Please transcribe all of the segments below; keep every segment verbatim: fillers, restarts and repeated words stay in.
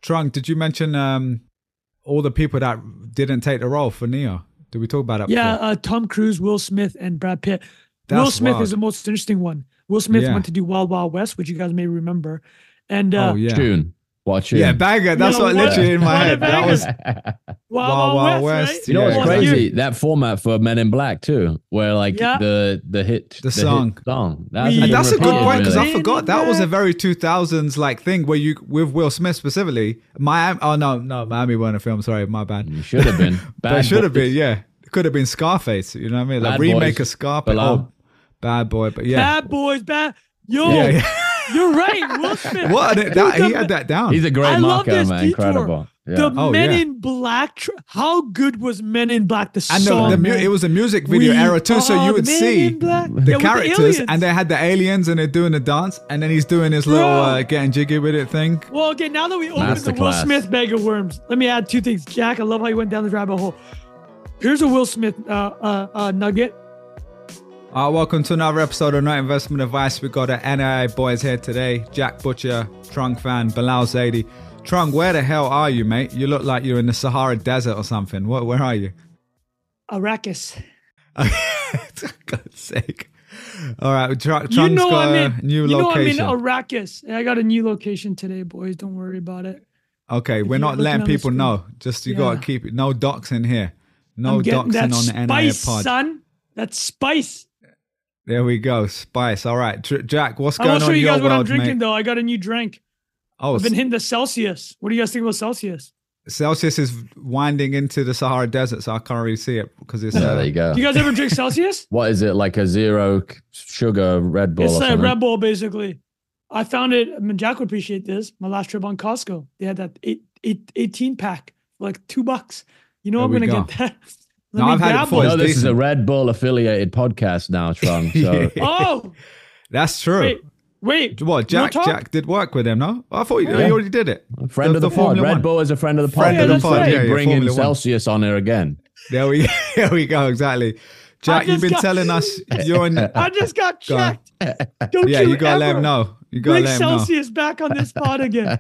Trung, did you mention um, all the people that didn't take the role for Neo? Did we talk about that? Yeah, uh, Tom Cruise, Will Smith, and Brad Pitt. That's Will Smith wild. is the most interesting one. Will Smith yeah. went to do Wild Wild West, which you guys may remember. And uh, oh yeah, Tune. Watch it. Yeah, banger. That's you know, what, what literally in my head. That was Wild Wild, Wild West. Right? You know what's crazy? That format for Men in Black too, where like yeah. the the hit, the, the song, hit song. That's, and that's a good point because really. I forgot that was a very two thousands like thing where you with Will Smith specifically. Miami. Oh no, no, Miami weren't a film. Sorry, my bad. It should have been. But it should have been. Yeah, it could have been Scarface. You know what I mean? Like bad remake of Scarface. Oh, Bad Boy. But yeah, Bad Boys. Bad. Yo. Yeah, yeah. You're right, Will Smith. What? That, he had that down. He's a great I marker, man. Detour. Incredible. Yeah. The oh, Men yeah. in Black. Tr- How good was Men in Black? The and song. The, the mu- it was a music video we era too, so you would see the yeah, characters, the and they had the aliens, and they're doing the dance, and then he's doing his Bro. little uh, getting jiggy with it thing. Well, okay, now that we opened the Will Smith bag of worms, let me add two things. Jack, I love how you went down the rabbit hole. Here's a Will Smith uh, uh, uh, nugget. Uh, welcome to another episode of Not Investment Advice. We've got the N A I boys here today. Jack Butcher, Trung fan, Bilal Zaidi. Trung, where the hell are you, mate? You look like you're in the Sahara Desert or something. What? Where are you? Arrakis. For God's sake. All right, Tr- Trung's you know got I'm a in, new you location. You know I'm in Arrakis. I got a new location today, boys. Don't worry about it. Okay, if we're not letting people know. Just you yeah. got to keep it. No docs in here. No docs in on the N A I pod. Son. That's spice. There we go, spice. All right, Tr- Jack, what's going on? I'll show in you your guys what world, I'm drinking, mate? though. I got a new drink. Oh, I've been hitting the Celsius. What do you guys think about Celsius? Celsius is winding into the Sahara Desert, so I can't really see it because it's. Yeah, uh, there you go. Do you guys ever drink Celsius? What is it, like a zero sugar Red Bull? It's or like something? Red Bull, basically. I found it. I mean, Jack would appreciate this. My last trip on Costco, they had that eight, eight, eighteen pack for like two bucks. You know, there I'm gonna go. get that. No, I've had it before. No, this is a Red Bull affiliated podcast now, Trung. So. Oh, that's true. Wait, wait. What? Jack? Jack did work with him, no? I thought you, yeah. you already did it. A friend the, of the, the pod. Red Bull is a friend of the pod. Friend of the pod. Right. Yeah, yeah, bringing Formula Celsius on here again. There we, there we go. Exactly. Jack, you've been got, telling us you're in. I just got checked. Don't yeah, you, you gotta let him know. You gotta Bring let him know. Celsius back on this pod again.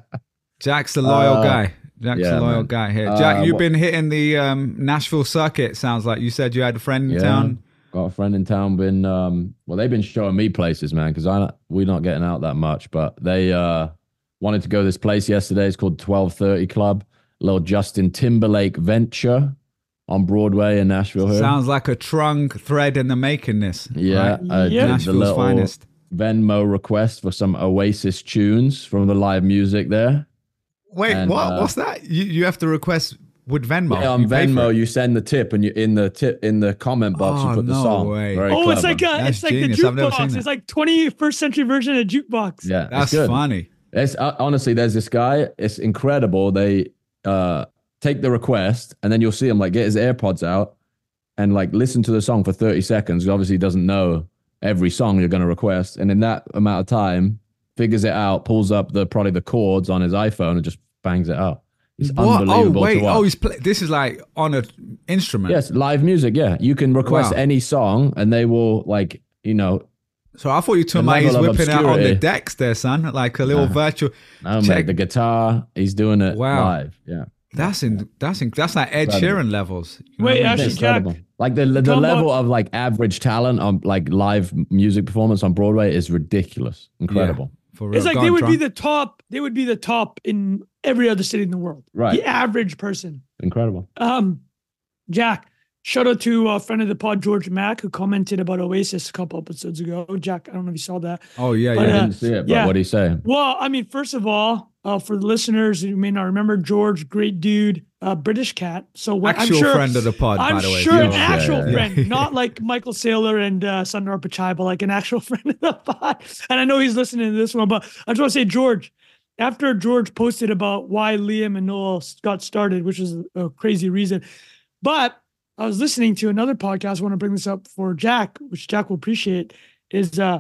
Jack's the loyal uh, guy. Jack's yeah, a loyal man. guy here. Jack, uh, you've what, been hitting the um, Nashville circuit, sounds like. You said you had a friend in yeah, town. Got a friend in town. Been um, well, they've been showing me places, man, because I we're not getting out that much. But they uh, wanted to go to this place yesterday. It's called twelve thirty Club. A little Justin Timberlake venture on Broadway in Nashville. Here. Sounds like a Trung thread in the making. This, yeah, right? uh, yeah. Nashville's finest. Venmo request for some Oasis tunes from the live music there. Wait, and, what? Uh, What's that? You you have to request with Venmo. Yeah, on you Venmo, you send the tip, and you in the tip in the comment box, oh, you put the no song. Way. Very oh, clever. it's like a, That's it's like genius. the I've never seen jukebox. that. It's like twenty-first century version of jukebox. Yeah, that's good. funny. It's uh, honestly, there's this guy. It's incredible. They uh, take the request, and then you'll see him like get his AirPods out and like listen to the song for thirty seconds. Obviously, he doesn't know every song you're going to request, and in that amount of time, figures it out, pulls up the probably the chords on his iPhone, and just bangs it out. It's what? unbelievable. Oh wait! To watch. Oh, he's play- this is like on an instrument. Yes, live music. Yeah, you can request Wow. any song, and they will like you know. So I thought you talking about he's whipping out on the decks there, son, like a little uh, virtual. No, check. mate, the guitar, he's doing it wow. live. Yeah, that's in that's in that's like Ed incredible. Sheeran levels. You Wait, know actually, Jack, like the the, the level of like average talent on like live music performance on Broadway is ridiculous, incredible. Yeah. For real. It's like Go they on, would Trung. be the top. They would be the top in every other city in the world. Right. The average person. Incredible. Um, Jack, shout out to a friend of the pod, George Mack, who commented about Oasis a couple episodes ago. Jack, I don't know if you saw that. Oh yeah, But, yeah. I uh, didn't see it, but yeah. what do you say? Well, I mean, first of all, uh, for the listeners who may not remember, George, great dude, uh, British cat. So when, Actual I'm sure, friend of the pod, I'm by the way. sure an Yeah, actual yeah, yeah. friend, not like Michael Saylor and uh, Sundar Pichai, but like an actual friend of the pod. And I know he's listening to this one, but I just want to say, George, after George posted about why Liam and Noel got started, which is a crazy reason, but I was listening to another podcast. I want to bring this up for Jack, which Jack will appreciate, is uh,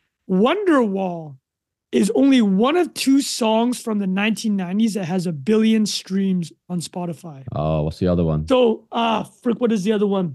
Wonderwall is only one of two songs from the nineteen nineties that has a billion streams on Spotify. Oh, what's the other one? So, uh, frick, what is the other one?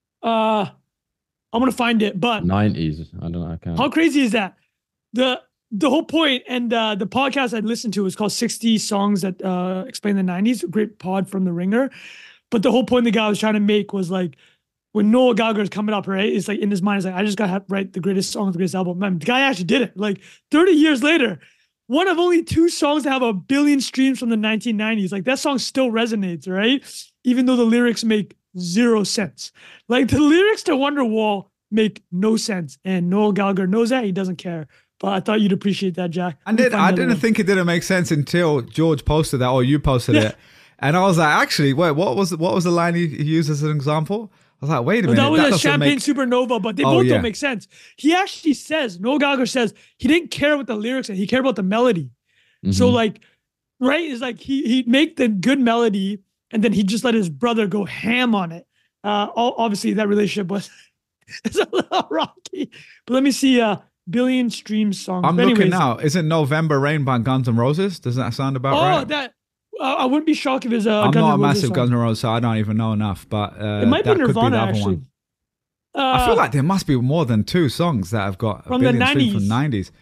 Uh, I'm going to find it, but nineties. I don't know. I can't. how crazy is that? The the whole point, and uh, the podcast I listened to was called sixty Songs That uh, Explain the nineties, a great pod from The Ringer. But the whole point the guy was trying to make was like, when Noel Gallagher is coming up, right? It's like in his mind, it's like, I just got to write the greatest song of the greatest album. Man, the guy actually did it. Like thirty years later, one of only two songs to have a billion streams from the nineteen nineties. Like that song still resonates, right? Even though the lyrics make zero sense. Like the lyrics to Wonderwall make no sense. And Noel Gallagher knows that. He doesn't care. But I thought you'd appreciate that, Jack. I did. I didn't one. think it didn't make sense until George posted that, or you posted yeah. it. And I was like, actually, wait, what was what was the line he, he used as an example? I was like, wait a minute. That was that a Champagne make... Supernova, but they oh, both yeah. don't make sense. He actually says, Noel Gallagher says, he didn't care what the lyrics said. He cared about the melody. Mm-hmm. So like, right, is like he he'd make the good melody and then he'd just let his brother go ham on it. Uh, obviously, that relationship was it's a little rocky. But let me see uh, billion stream songs. I'm but looking anyways, now. Isn't November Rain by Guns N' Roses? Does that sound about oh, right? Oh, that... Uh, I wouldn't be shocked if it's a. I'm Guns not N' a Roses massive song. Guns N' Roses, so I don't even know enough. But uh, it might that be Nirvana, could be the other actually. one. Uh, I feel like there must be more than two songs that have got a from the billion streams nineties. from nineties.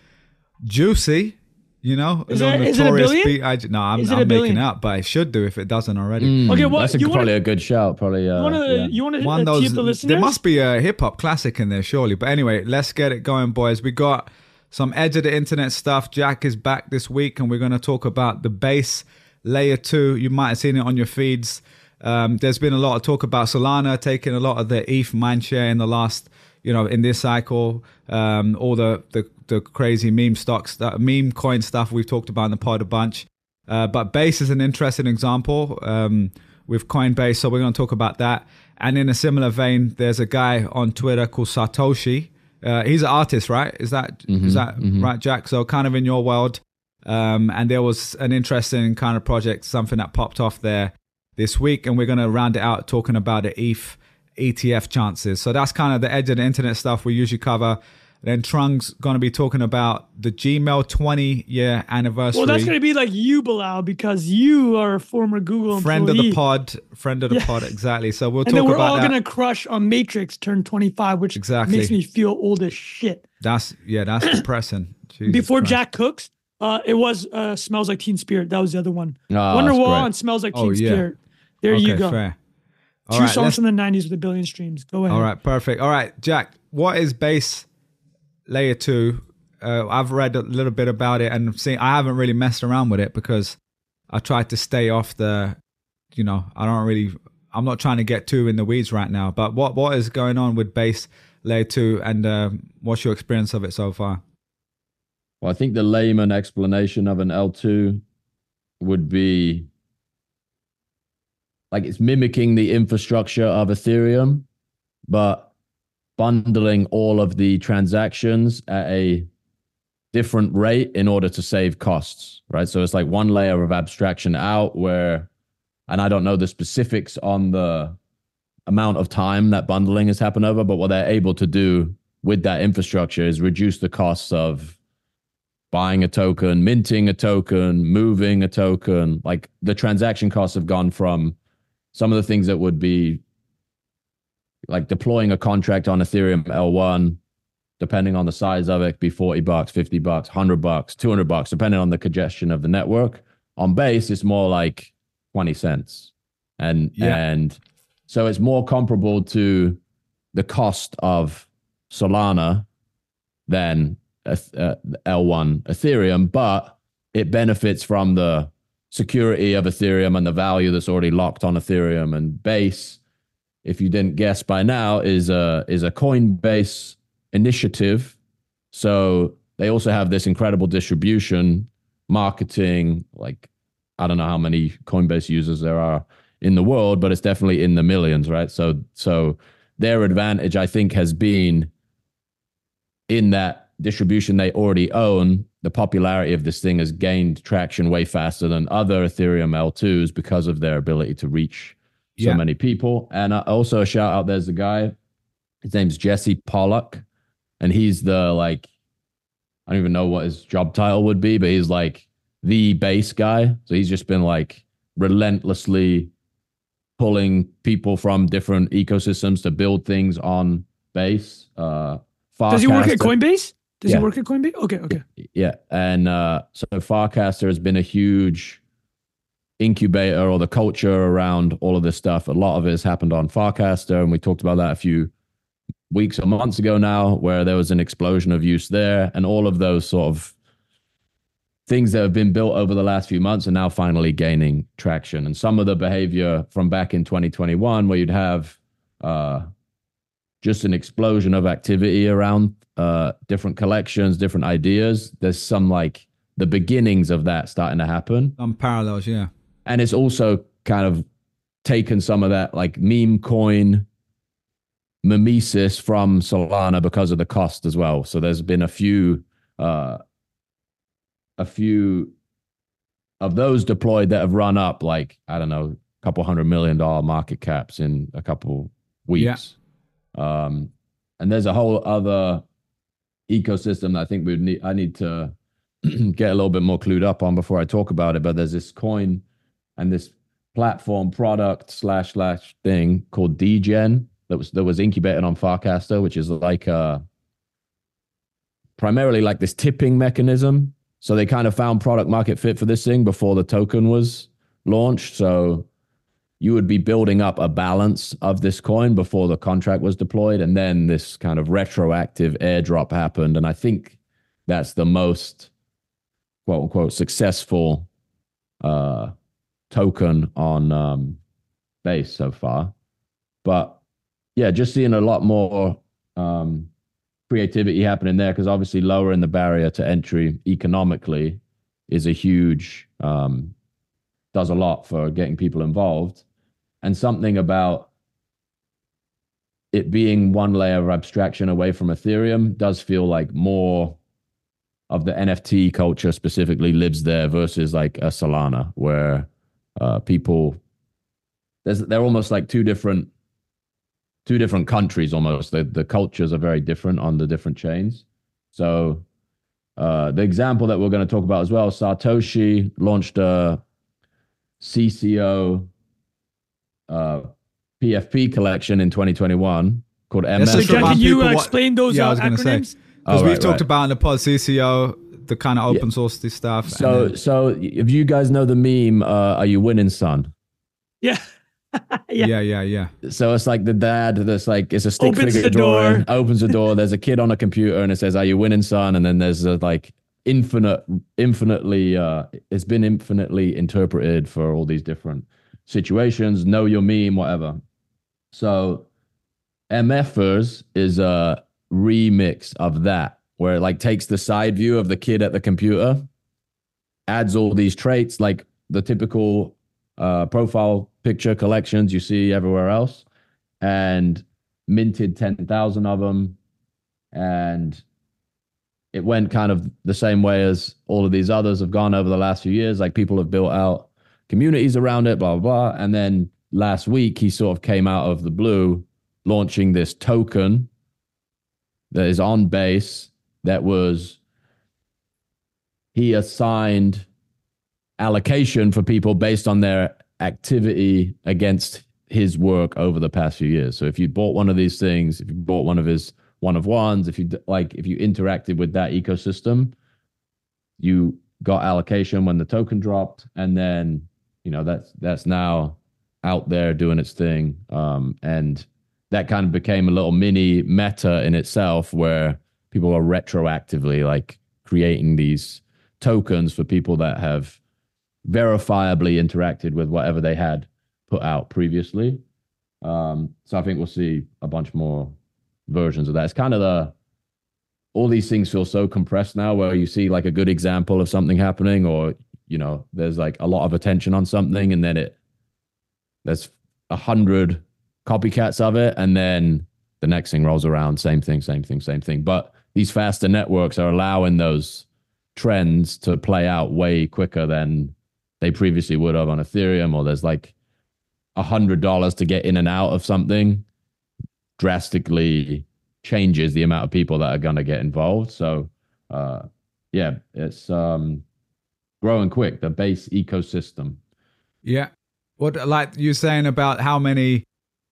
Juicy, you know, is, a there, notorious is it a billion? beat. I, no, I'm, is it I'm a making it up, but it should do if it doesn't already. Mm, okay, what that's a, you probably wanna, a good shout. Probably. Uh, you want to yeah. you want One to of tee those, up the listeners? there must be a hip hop classic in there, surely. But anyway, let's get it going, boys. We got some edge of the internet stuff. Jack is back this week, and we're going to talk about the bass layer two. You might have seen it on your feeds. Um, there's been a lot of talk about Solana taking a lot of the E T H mindshare in the last, you know, in this cycle. Um, all the, the the crazy meme stocks, that meme coin stuff we've talked about in the pod a bunch. Uh, but Base is an interesting example um, with Coinbase, so we're going to talk about that. And in a similar vein, there's a guy on Twitter called Satoshi. Uh, he's an artist, right? Is that mm-hmm, is that mm-hmm. right, Jack? So kind of in your world. Um, and there was an interesting kind of project, something that popped off there this week, and we're going to round it out talking about the E T H E T F chances. So that's kind of the edge of the internet stuff we usually cover. Then Trung's going to be talking about the Gmail twenty year anniversary. Well, that's going to be like you, Bilal, because you are a former Google friend employee. of the pod, friend of the yeah. pod, exactly. So we'll and talk then we're about all that. going to crush on Matrix turn twenty-five, which exactly. makes me feel old as shit. That's yeah, that's depressing. Jesus Before Christ. Jack Cooks, uh, it was uh, Smells Like Teen Spirit. That was the other one. Oh, Wonderwall and Smells Like Teen oh, yeah. Spirit. There okay, you go. Fair. All Two right, songs let's... from the nineties with a billion streams. Go ahead. All right, perfect. All right, Jack, what is Base Layer two? Uh, I've read a little bit about it and seen, I haven't really messed around with it because I tried to stay off the, you know, I don't really, I'm not trying to get too in the weeds right now. But what what is going on with Base Layer two and uh, what's your experience of it so far? Well, I think the layman explanation of an L two would be like it's mimicking the infrastructure of Ethereum, but bundling all of the transactions at a different rate in order to save costs, right? So it's like one layer of abstraction out where, and I don't know the specifics on the amount of time that bundling has happened over, but what they're able to do with that infrastructure is reduce the costs of buying a token, minting a token, moving a token. Like the transaction costs have gone from some of the things that would be like deploying a contract on Ethereum L one, depending on the size of it, be forty bucks, fifty bucks, one hundred bucks, two hundred bucks, depending on the congestion of the network. On Base, it's more like twenty cents. And, yeah. and so it's more comparable to the cost of Solana than uh, L one Ethereum, but it benefits from the security of Ethereum and the value that's already locked on Ethereum. And Base, if you didn't guess by now, is a is a Coinbase initiative. So they also have this incredible distribution, marketing, like I don't know how many Coinbase users there are in the world, but it's definitely in the millions, right? So so their advantage, I think, has been in that distribution they already own. The popularity of this thing has gained traction way faster than other Ethereum L twos because of their ability to reach so yeah. many people. And uh, also a shout out, there's a guy, his name's Jesse Pollock, and he's the, like, I don't even know what his job title would be, but he's like the Base guy. So he's just been like relentlessly pulling people from different ecosystems to build things on Base. Uh, Does he work at Coinbase? Does Yeah. he work at Coinbase? Okay, okay. Yeah. And uh, so Farcaster has been a huge incubator, or the culture around all of this stuff. A lot of it has happened on Farcaster, and we talked about that a few weeks or months ago now, where there was an explosion of use there, and all of those sort of things that have been built over the last few months are now finally gaining traction. And some of the behavior from back in twenty twenty-one, where you'd have uh, just an explosion of activity around uh, different collections, different ideas, there's some like the beginnings of that starting to happen. Some parallels, yeah. And it's also kind of taken some of that like meme coin mimesis from Solana because of the cost as well. So there's been a few uh, a few of those deployed that have run up like, I don't know, a couple hundred million dollar market caps in a couple weeks. Yeah. Um, and there's a whole other ecosystem that I think we need, I need to get a little bit more clued up on before I talk about it. But there's this coin and this platform product slash slash thing called Degen that was that was incubated on Farcaster, which is like a primarily like this tipping mechanism. So they kind of found product market fit for this thing before the token was launched. So you would be building up a balance of this coin before the contract was deployed. And then this kind of retroactive airdrop happened. And I think that's the most quote unquote successful uh, token on um, Base so far. But yeah, just seeing a lot more um, creativity happening there, because obviously lowering the barrier to entry economically is a huge, um, does a lot for getting people involved. And something about it being one layer of abstraction away from Ethereum does feel like more of the N F T culture specifically lives there versus like a Solana, where uh, people, there's, they're almost like two different two different countries almost. The, the cultures are very different on the different chains. So uh, the example that we're going to talk about as well, Satoshi launched a C C O uh, P F P collection in twenty twenty-one called M S. So Jack, can you uh, what, explain those yeah, uh, I was gonna acronyms? say, because oh, we've right, talked right. about in the pod C C O, the kind of open yeah. source stuff. So, then, so if you guys know the meme, uh, "Are you winning, son?" Yeah. yeah, yeah, yeah, yeah. So it's like the dad that's like, it's a stick Opens figure the drawing, door. opens the door. There's a kid on a computer and it says, "Are you winning, son?" And then there's a like infinite, infinitely, uh, it's been infinitely interpreted for all these different situations. Know your meme, whatever. So MFers is a remix of that, where it like takes the side view of the kid at the computer, adds all these traits, like the typical uh, profile picture collections you see everywhere else, and minted ten thousand of them. And it went kind of the same way as all of these others have gone over the last few years. Like people have built out communities around it, blah, blah, blah. And then last week, he sort of came out of the blue, launching this token that is on Base that was, he assigned allocation for people based on their activity against his work over the past few years. So if you bought one of these things, if you bought one of his one of ones, if you like, if you interacted with that ecosystem, you got allocation when the token dropped, and then you know that's that's now out there doing its thing, um, and that kind of became a little mini meta in itself, where people are retroactively like creating these tokens for people that have verifiably interacted with whatever they had put out previously. Um, so I think we'll see a bunch more versions of that. It's kind of the, all these things feel so compressed now, where you see like a good example of something happening, or, you know, there's like a lot of attention on something, and then it, there's a hundred copycats of it, and then the next thing rolls around, same thing, same thing, same thing. But these faster networks are allowing those trends to play out way quicker than they previously would have on Ethereum, or there's like a hundred dollars to get in and out of something drastically changes the amount of people that are going to get involved. So, uh, yeah, it's um, growing quick, the Base ecosystem. Yeah. What, like you saying about how many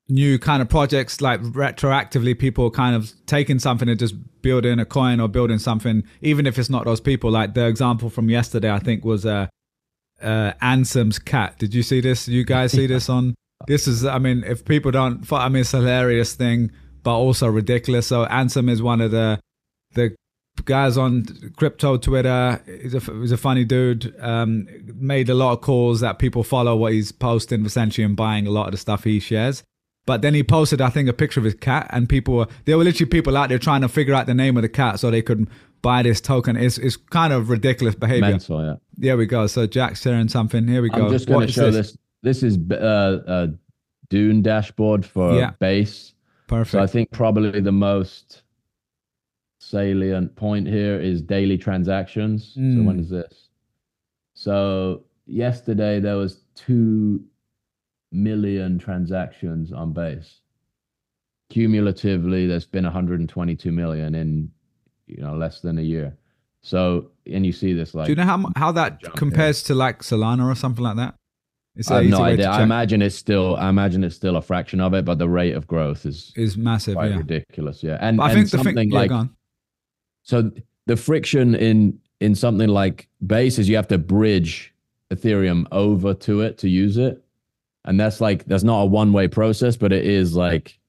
new kind of projects, like retroactively people kind of taking something and just building a coin or building something, even if it's not those people. Like the example from yesterday, I think was uh, uh, Ansem's cat. Did you see this? You guys see this on? This is, I mean, if people don't, I mean, it's a hilarious thing, but also ridiculous. So Ansem is one of the the guys on crypto Twitter. He's a, he's a funny dude. Um, made a lot of calls that people follow what he's posting essentially and buying a lot of the stuff he shares. But then he posted, I think, a picture of his cat, and people were, there were literally people out there trying to figure out the name of the cat so they could buy this token. It's, it's kind of ridiculous behavior. Mental, yeah. There we go. So Jack's sharing something. Here we go. I'm just going to show this? this. This is uh, a Dune dashboard for yeah. Base. Perfect. So I think probably the most salient point here is daily transactions. Mm. So when is this? So yesterday there was two million transactions on Base. Cumulatively, there's been one hundred twenty-two million in, you know, less than a year. So, and you see this like. Do you know how how that compares here. to like Solana or something like that? It's I have no idea. I imagine it's still. I imagine it's still a fraction of it, but the rate of growth is is massive. Quite yeah. ridiculous. Yeah, and, but I and think something the thing, like. Yeah, so the friction in in something like Base is you have to bridge Ethereum over to it to use it. And that's like, that's not a one-way process, but it is like,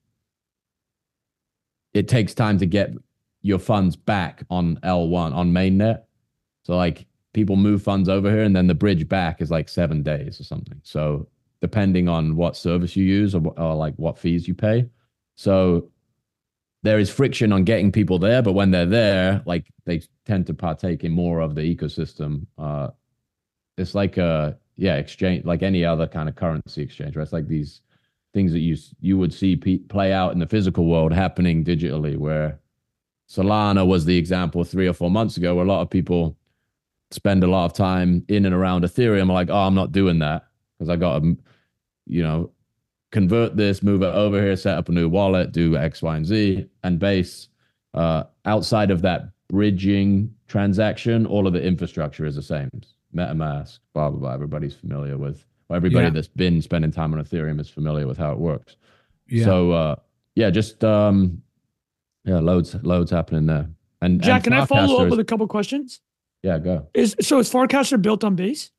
it takes time to get your funds back on L one, on mainnet. So like people move funds over here and then the bridge back is like seven days or something. So depending on what service you use or, or like what fees you pay. So there is friction on getting people there, but when they're there, like they tend to partake in more of the ecosystem. Uh, it's like a, yeah, exchange, like any other kind of currency exchange, right? It's like these things that you you would see pe- play out in the physical world happening digitally, where Solana was the example three or four months ago, where a lot of people spend a lot of time in and around Ethereum, like, oh, I'm not doing that because I got to, you know, convert this, move it over here, set up a new wallet, do X, Y, and Z, and Base. Uh, outside of that bridging transaction, all of the infrastructure is the same. MetaMask, blah, blah, blah. Everybody's familiar with, or everybody yeah. that's been spending time on Ethereum is familiar with how it works. Yeah. So, uh, yeah, just, um, yeah, loads, loads happening there. And Jack, and can I follow up is, with a couple questions? Yeah, go. Is So is Farcaster built on Base?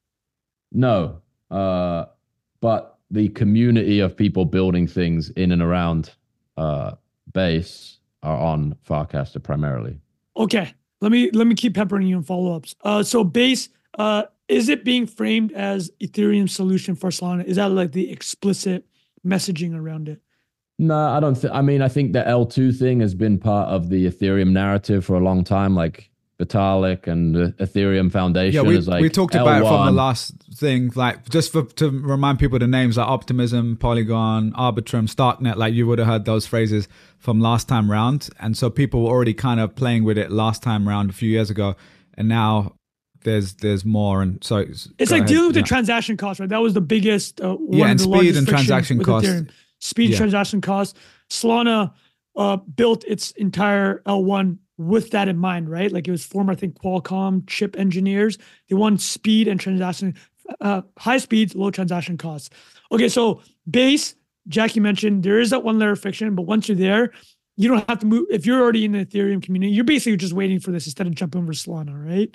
No, uh, but the community of people building things in and around uh, Base are on Farcaster primarily. Okay, let me let me keep peppering you in follow-ups. Uh, so Base, uh, is it being framed as Ethereum's solution for Solana? Is that like the explicit messaging around it? No, I don't think. I mean, I think the L two thing has been part of the Ethereum narrative for a long time. Like Vitalik and the Ethereum Foundation. Yeah, we, is like we talked L one. about it from the last thing. Like just for to remind people the names like Optimism, Polygon, Arbitrum, Starknet. Like you would have heard those phrases from last time round, and so people were already kind of playing with it last time round a few years ago, and now there's there's more. And so it's, it's like ahead. dealing with yeah. the transaction cost, right? That was the biggest. Uh, one yeah, of and the speed and transaction cost. Ethereum. Speed, yeah. transaction cost. Solana uh, built its entire L one with that in mind, right? Like it was former, I think, Qualcomm chip engineers. They want speed and transaction, uh, high speeds, low transaction costs. Okay, so Base, Jackie mentioned, there is that one layer of friction, but once you're there, you don't have to move. If you're already in the Ethereum community, you're basically just waiting for this instead of jumping over Solana, right?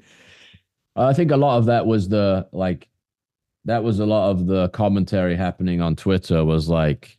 I think a lot of that was the, like, that was a lot of the commentary happening on Twitter was like,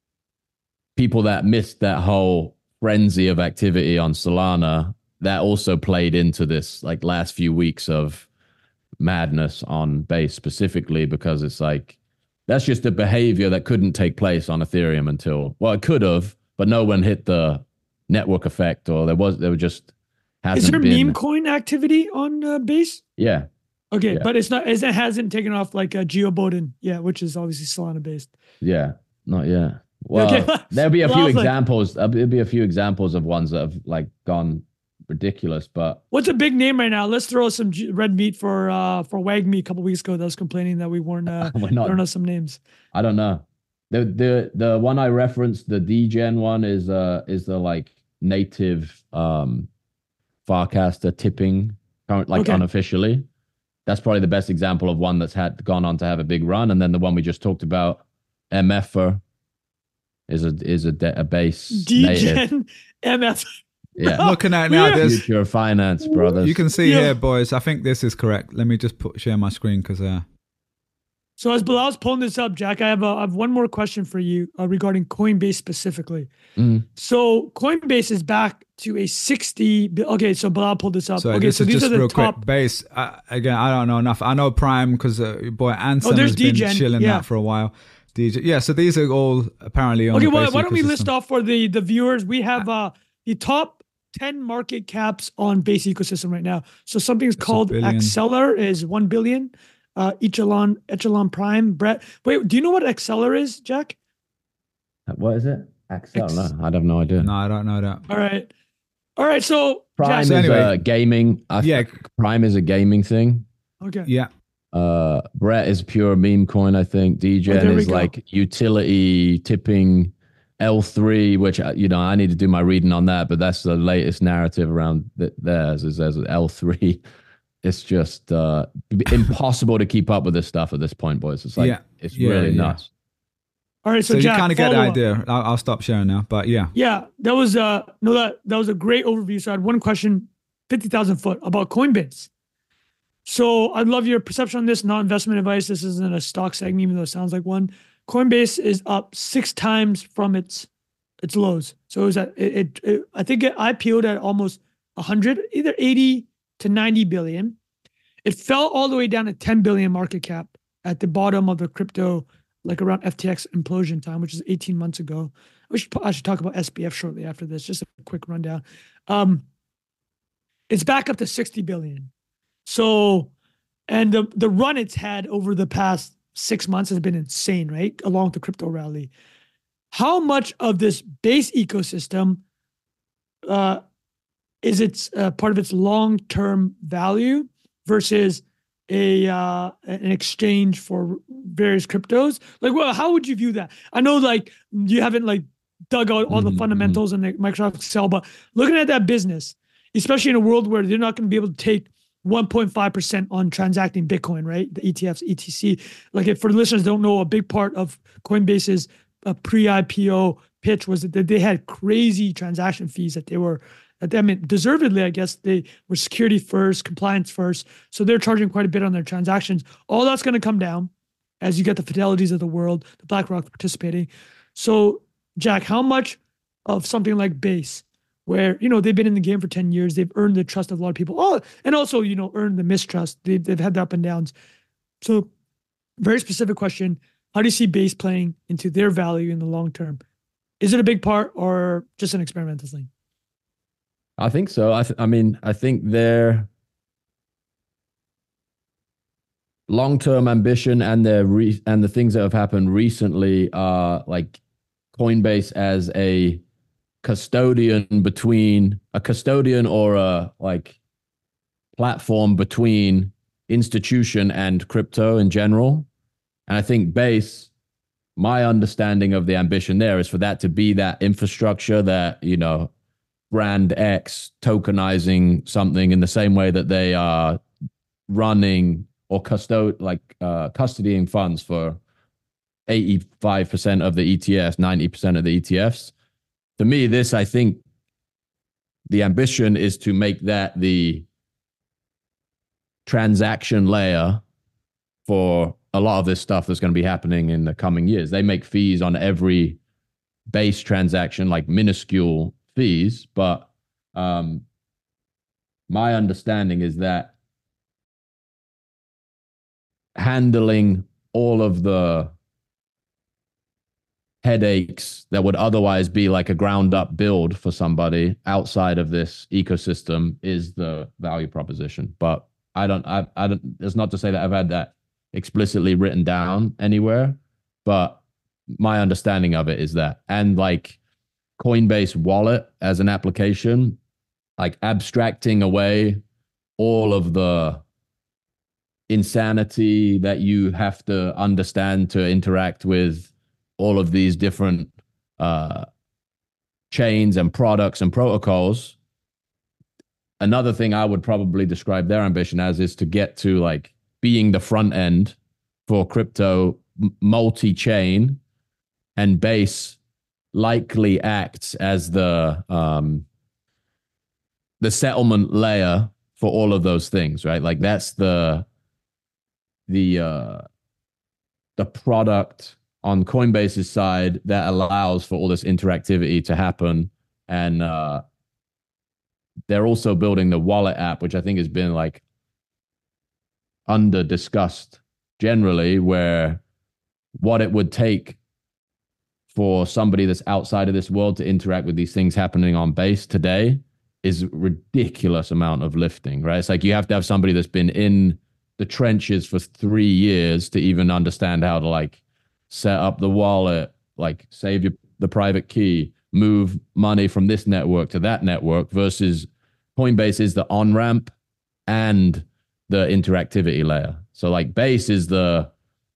people that missed that whole frenzy of activity on Solana, that also played into this like last few weeks of madness on Base specifically, because it's like, that's just a behavior that couldn't take place on Ethereum until, well, it could have, but no one hit the network effect, or there was, there was just hasn't Is there been. meme coin activity on uh, Base? Yeah. Okay, yeah. but it's not, it hasn't taken off like a GeoBoden, yeah, which is obviously Solana based. Yeah, not yet. Well, okay. there'll be a well, few like, examples. There'll be a few examples of ones that have like gone ridiculous. But what's a big name right now? Let's throw some G- red meat for uh for WagMe a couple weeks ago that was complaining that we weren't uh we're not, throwing out some names. I don't know. The the the one I referenced, the D-Gen one, is uh is the like native um Farcaster tipping current like okay. unofficially. That's probably the best example of one that's had gone on to have a big run. And then the one we just talked about, M F R. is a is a, de- a base native. Degen M F. Yeah, Looking at it now, this future of finance, brothers. you can see Yeah. here, boys. I think this is correct. Let me just put share my screen because uh, So as Bilal's pulling this up, Jack, I have a, I have one more question for you uh, regarding Coinbase specifically. Mhm. So Coinbase is back to a sixty. bi- Okay, so Bilal pulled this up. so okay, this so is these just are the real top. quick. Base uh, again. I don't know enough. I know Prime because uh, your boy Anson Oh, there's has been Degen, chilling yeah. that for a while. D J, yeah. So these are all apparently on Okay, the why, Base why don't we ecosystem. list off for the the viewers? We have uh the top ten market caps on Base ecosystem right now. So something's It's a called billion. Acceler is one billion. Uh, Echelon Echelon Prime. Brett, wait, do you know what Acceler is, Jack? What is it? Axel? X- No, I have no idea. No, I don't know that. All right, all right. So Prime Jack, So is anyway- uh, gaming. I Yeah. think Prime is a gaming thing. okay. Yeah. Uh, Brett is pure meme coin, I think. D J Oh, there we is go. like utility tipping L three, which, uh, you know, I need to do my reading on that, but that's the latest narrative around th- theirs is there's L three. It's just uh, impossible to keep up with this stuff at this point, boys. It's like, Yeah. it's Yeah, really yeah. nuts. All right. So, So, you Jack, kind of get the follow up. idea. I'll, I'll stop sharing now. But yeah. Yeah, that was uh no that that was a great overview. So I had one question, fifty thousand foot about Coinbase. So I'd love your perception on this. Not investment advice. This isn't a stock segment, even though it sounds like one. Coinbase is up six times from its its lows. So it was at it, it, it I think it I P O'd at almost a hundred, either eighty to ninety billion. It fell all the way down to ten billion market cap at the bottom of the crypto, like around F T X implosion time, which is eighteen months ago. We should I should talk about S B F shortly after this. Just a quick rundown. Um, it's back up to sixty billion. So, and the the run it's had over the past six months has been insane, right? Along with the crypto rally. How much of this Base ecosystem uh, is its uh, part of its long term value versus a uh, an exchange for various cryptos? Like, well, how would you view that? I know, like, you haven't like dug out all the Mhm, fundamentals in the Microsoft Excel, but looking at that business, especially in a world where they're not going to be able to take one point five percent on transacting Bitcoin, right? The E T Fs, E T C. Like, if for listeners don't know, a big part of Coinbase's uh, pre-I P O pitch was that they had crazy transaction fees that they were, that they, I mean, deservedly, I guess they were security first, compliance first. So they're charging quite a bit on their transactions. All that's going to come down as you get the Fidelities of the world, the BlackRock participating. So, Jack, how much of something like Base, where, you know, they've been in the game for ten years, they've earned the trust of a lot of people, oh, and also, you know, earned the mistrust. They've, they've had the up and downs. So, very specific question. How do you see Base playing into their value in the long term? Is it a big part or just an experimental thing? I think so. I, th- I mean, I think their long-term ambition and their re- and the things that have happened recently are like Coinbase as a custodian between a custodian or a like platform between institution and crypto in general. And I think Base, my understanding of the ambition there is for that to be that infrastructure that, you know, brand X tokenizing something in the same way that they are running or custod like uh, custodying funds for eighty-five percent of the E T Fs, ninety percent of the E T Fs. To me, this, I think the ambition is to make that the transaction layer for a lot of this stuff that's going to be happening in the coming years. They make fees on every Base transaction, like minuscule fees, but um, my understanding is that handling all of the headaches that would otherwise be like a ground up build for somebody outside of this ecosystem is the value proposition. But I don't, I, I don't, it's not to say that I've had that explicitly written down anywhere, but my understanding of it is that. And like Coinbase Wallet as an application, like abstracting away all of the insanity that you have to understand to interact with all of these different uh, chains and products and protocols. Another thing I would probably describe their ambition as is to get to like being the front end for crypto multi-chain, and Base likely acts as the um, the settlement layer for all of those things, right? Like that's the the uh, the product on Coinbase's side that allows for all this interactivity to happen, and uh, they're also building the wallet app, which I think has been like under discussed generally, where what it would take for somebody that's outside of this world to interact with these things happening on Base today is ridiculous amount of lifting, right? It's like you have to have somebody that's been in the trenches for three years to even understand how to like set up the wallet, like save your, the private key, move money from this network to that network, versus Coinbase is the on-ramp and the interactivity layer. So like Base is the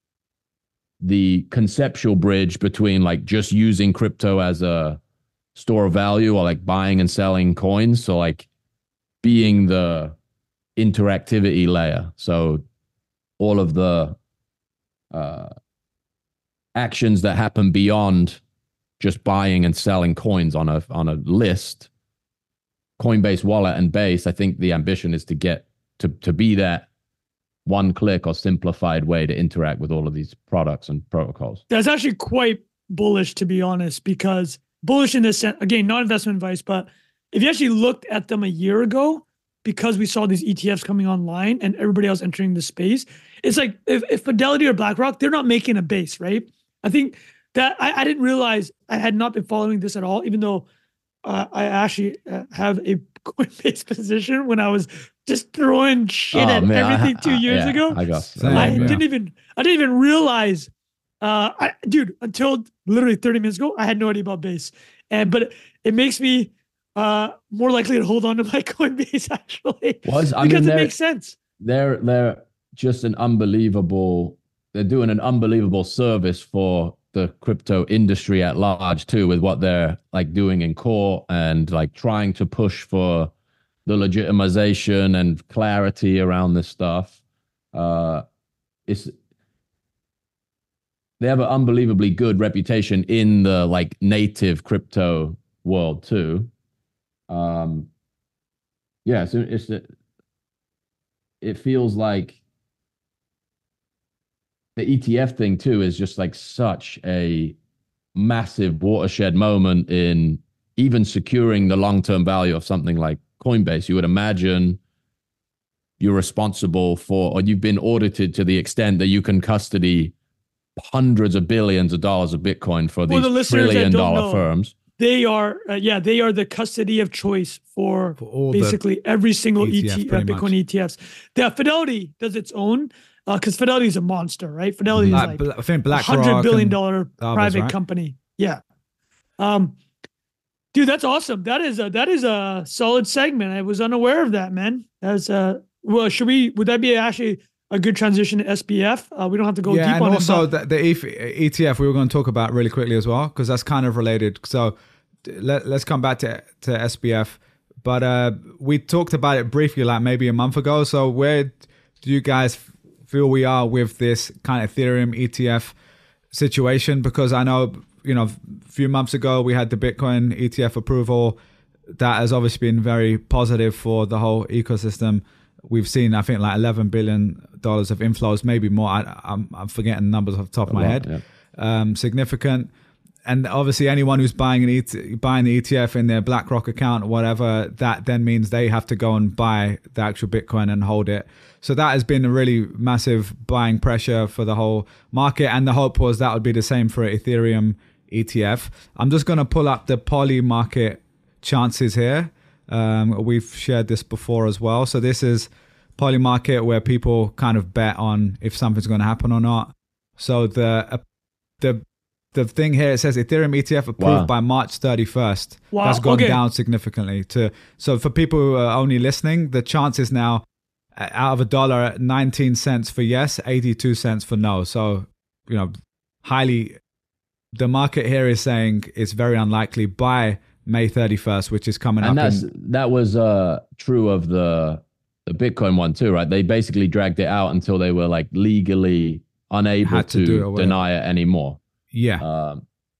the conceptual bridge between like just using crypto as a store of value or like buying and selling coins. So like being the interactivity layer. So all of the uh, actions that happen beyond just buying and selling coins on a on a list, Coinbase Wallet and Base, I think the ambition is to get to to be that one click or simplified way to interact with all of these products and protocols. That's actually quite bullish, to be honest, because bullish in this sense, again, not investment advice, but if you actually looked at them a year ago, because we saw these E T Fs coming online and everybody else entering the space, it's like if, if Fidelity or BlackRock, they're not making a base, right? I think that I, I didn't realize I had not been following this at all, even though uh, I actually uh, have a Coinbase position when I was just throwing shit oh, at man, everything I, two I, years yeah, ago. I got Same, I yeah. didn't even I didn't even realize, uh, I, dude, until literally thirty minutes ago, I had no idea about Base, and but it, it makes me uh more likely to hold on to my Coinbase actually, Was, I because mean, it makes sense. They're they're just an unbelievable. They're doing an unbelievable service for the crypto industry at large too, with what they're like doing in court and like trying to push for the legitimization and clarity around this stuff. Uh, it's they have an unbelievably good reputation in the like native crypto world too. Um, yeah, so it's it feels like the E T F thing too is just like such a massive watershed moment in even securing the long-term value of something like Coinbase. You would imagine you're responsible for, or you've been audited to the extent that you can custody hundreds of billions of dollars of Bitcoin for For the these listeners that trillion don't dollar know, firms. They are, uh, yeah, they are the custody of choice for, For all the basically every single E T F, E T F, pretty Bitcoin much. E T Fs. The Fidelity does its own, because Fidelity is a monster, right? Fidelity is like, like Bla- I think a BlackRock hundred billion and dollar others, private right? company. Yeah. Um, dude, that's awesome. That is a that is a solid segment. I was unaware of that, man. That's uh, well, should we? Would that be actually a good transition to S B F? Uh, we don't have to go yeah, deep and on also it. But the, the E T F we were going to talk about really quickly as well, because that's kind of related. So let, let's come back to to S B F. But uh, we talked about it briefly, like maybe a month ago. So where do you guys feel we are with this kind of Ethereum E T F situation? Because I know, you know, a few months ago we had the Bitcoin E T F approval. That has obviously been very positive for the whole ecosystem. We've seen, I think, like eleven billion dollars of inflows, maybe more. I, I'm, I'm forgetting numbers off the top of my lot, head. yeah. Um, significant. And obviously anyone who's buying an E T, buying the E T F in their BlackRock account or whatever, that then means they have to go and buy the actual Bitcoin and hold it. So that has been a really massive buying pressure for the whole market. And the hope was that would be the same for Ethereum E T F. I'm just going to pull up the Poly market chances here. Um, we've shared this before as well. So this is Poly market where people kind of bet on if something's going to happen or not. So the uh, the the thing here, it says Ethereum E T F approved Wow. by March thirty-first. Wow, That's gone okay. down significantly. To so for people who are only listening, the chance is now uh, out of a dollar, nineteen cents for yes, eighty-two cents for no. So, you know, highly, the market here is saying it's very unlikely by May thirty-first, which is coming And up. that's in, that was uh true of the the Bitcoin one too, right? They basically dragged it out until they were like legally unable Had to to, do it or whatever. deny it anymore. yeah. Um,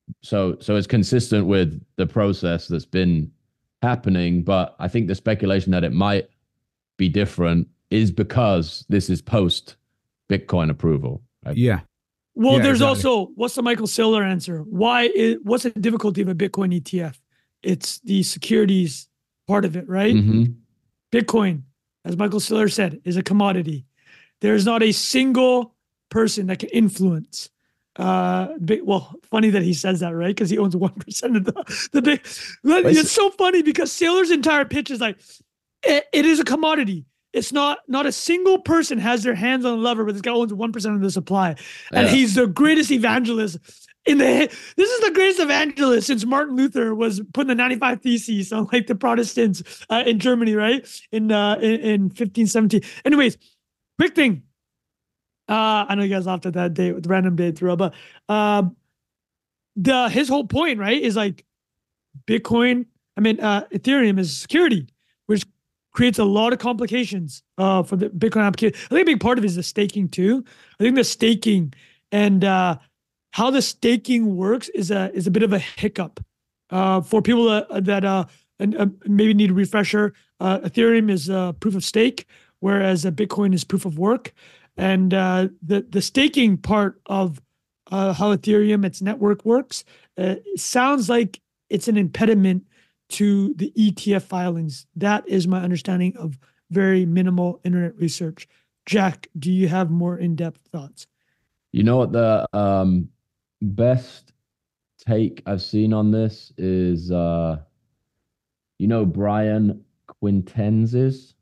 so so it's consistent with the process that's been happening. But I think the speculation that it might be different is because this is post Bitcoin approval. Right? Yeah. Well, Yeah, there's exactly. also, what's the Michael Saylor answer? Why is, what's the difficulty of a Bitcoin E T F? It's the securities part of it, right? Mm-hmm. Bitcoin, as Michael Saylor said, is a commodity. There's not a single person that can influence. Uh, big, well, funny that he says that, right? Because he owns one percent of the the big. It's so funny because Saylor's entire pitch is like, it, it is a commodity. It's not not a single person has their hands on the lever, but this guy owns one percent of the supply, and Yeah. he's the greatest evangelist in the. This is the greatest evangelist since Martin Luther was putting the ninety-five Theses on like the Protestants uh, in Germany, right? In uh in, in fifteen seventeen. Anyways, quick thing. Uh, I know you guys laughed at that date with random date through, but uh, the his whole point, right, is like Bitcoin. I mean, uh, Ethereum is security, which creates a lot of complications uh, for the Bitcoin application. I think a big part of it is the staking too. I think the staking and uh, how the staking works is a is a bit of a hiccup uh, for people that, that uh, and, uh, maybe need a refresher. Uh, Ethereum is uh, proof of stake, whereas uh, Bitcoin is proof of work. And uh, the the staking part of uh, how Ethereum, its network works, uh, sounds like it's an impediment to the E T F filings. That is my understanding of very minimal internet research. Jack, do you have more in-depth thoughts? You know what the um, best take I've seen on this is, uh, you know, Brian Quintenzis?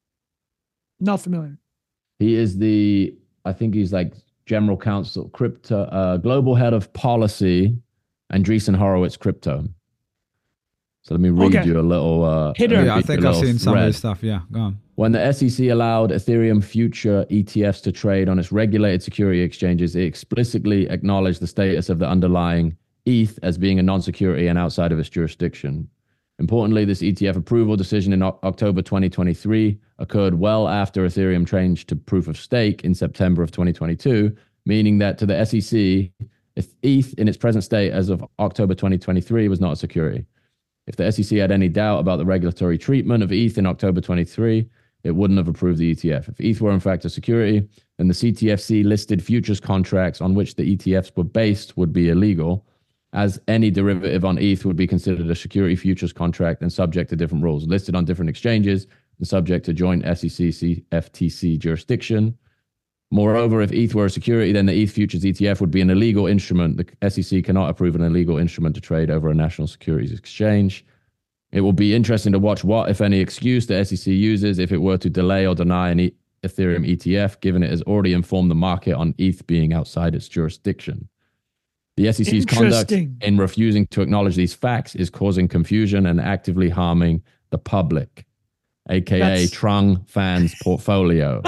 Not familiar. He is the, I think he's like general counsel, crypto, uh, global head of policy, Andreessen Horowitz Crypto. So let me read Okay. you a little. Uh, Hit her. read Yeah, I you think a I've little seen some of thread. this stuff. Yeah, go on. When the S E C allowed Ethereum future E T Fs to trade on its regulated security exchanges, it explicitly acknowledged the status of the underlying E T H as being a non-security and outside of its jurisdiction. Importantly, this E T F approval decision in o- October twenty twenty-three occurred well after Ethereum changed to proof of stake in September of twenty twenty-two, meaning that to the S E C, if E T H in its present state as of October twenty twenty-three was not a security. If the S E C had any doubt about the regulatory treatment of E T H in October twenty-three, it wouldn't have approved the E T F. If E T H were in fact a security, then the C T F C listed futures contracts on which the E T Fs were based would be illegal, as any derivative on E T H would be considered a security futures contract and subject to different rules, listed on different exchanges and subject to joint S E C C F T C jurisdiction. Moreover, if E T H were a security, then the E T H futures E T F would be an illegal instrument. The S E C cannot approve an illegal instrument to trade over a national securities exchange. It will be interesting to watch what, if any, excuse the S E C uses if it were to delay or deny an e- Ethereum E T F, given it has already informed the market on E T H being outside its jurisdiction. The S E C's conduct Interesting. in refusing to acknowledge these facts is causing confusion and actively harming the public, aka That's- Trung fans' portfolio.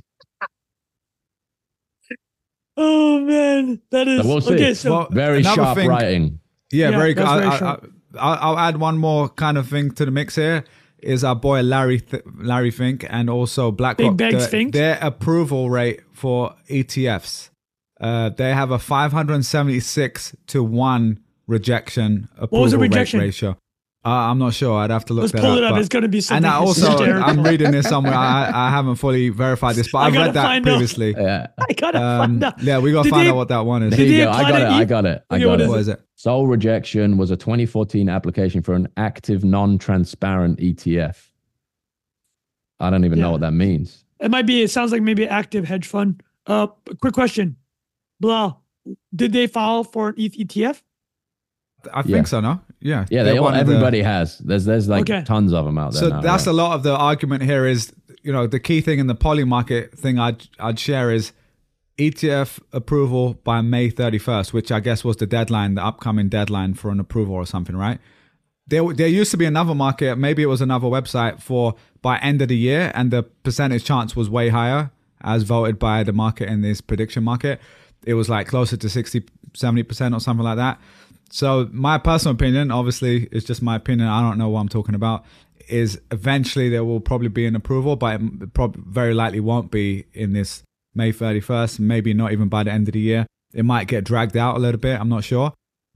Oh man, that is So we'll see. okay. So Well, Very another sharp thing- writing. Yeah, Yeah, very good. that's I, very I, sharp. I, I'll add one more kind of thing to the mix here. Is our boy Larry Th- Larry Fink and also BlackRock. Big Bags the- Fink? Their approval rate for E T Fs, uh, they have a five hundred seventy-six to one rejection approval was the rate rejection? ratio. Uh, I'm not sure. I'd have to look let's that pull up. it up. but- It's going to be something and I also, hysterical. I'm reading this somewhere. I, I haven't fully verified this, but I I've gotta read that find out. previously. Yeah. I gotta Um, find out. yeah, we got to Did find they- out what that one is. There Did you they go. I apply got to it. I E- got it. I Okay, got what it. is What is it? Sole rejection was a twenty fourteen application for an active, non-transparent E T F. I don't even Yeah. know what that means. It might be. It sounds like maybe an active hedge fund. Uh, quick question, Blau. Did they file for an E T H E T F? I think Yeah. so, no? Yeah. Yeah, They're they all, one of the- everybody has. There's there's like Okay. tons of them out there So now. that's yeah. a lot of the argument here is, you know, the key thing in the poly market thing I'd, I'd share is E T F approval by May thirty-first, which I guess was the deadline, the upcoming deadline for an approval or something, right? There, there used to be another market, maybe it was another website for by end of the year, and the percentage chance was way higher as voted by the market in this prediction market. It was like closer to sixty, seventy percent or something like that. So my personal opinion, obviously it's just my opinion, I don't know what I'm talking about, is eventually there will probably be an approval, but it probably very likely won't be in this May thirty-first, maybe not even by the end of the year. It might get dragged out a little bit, I'm not sure.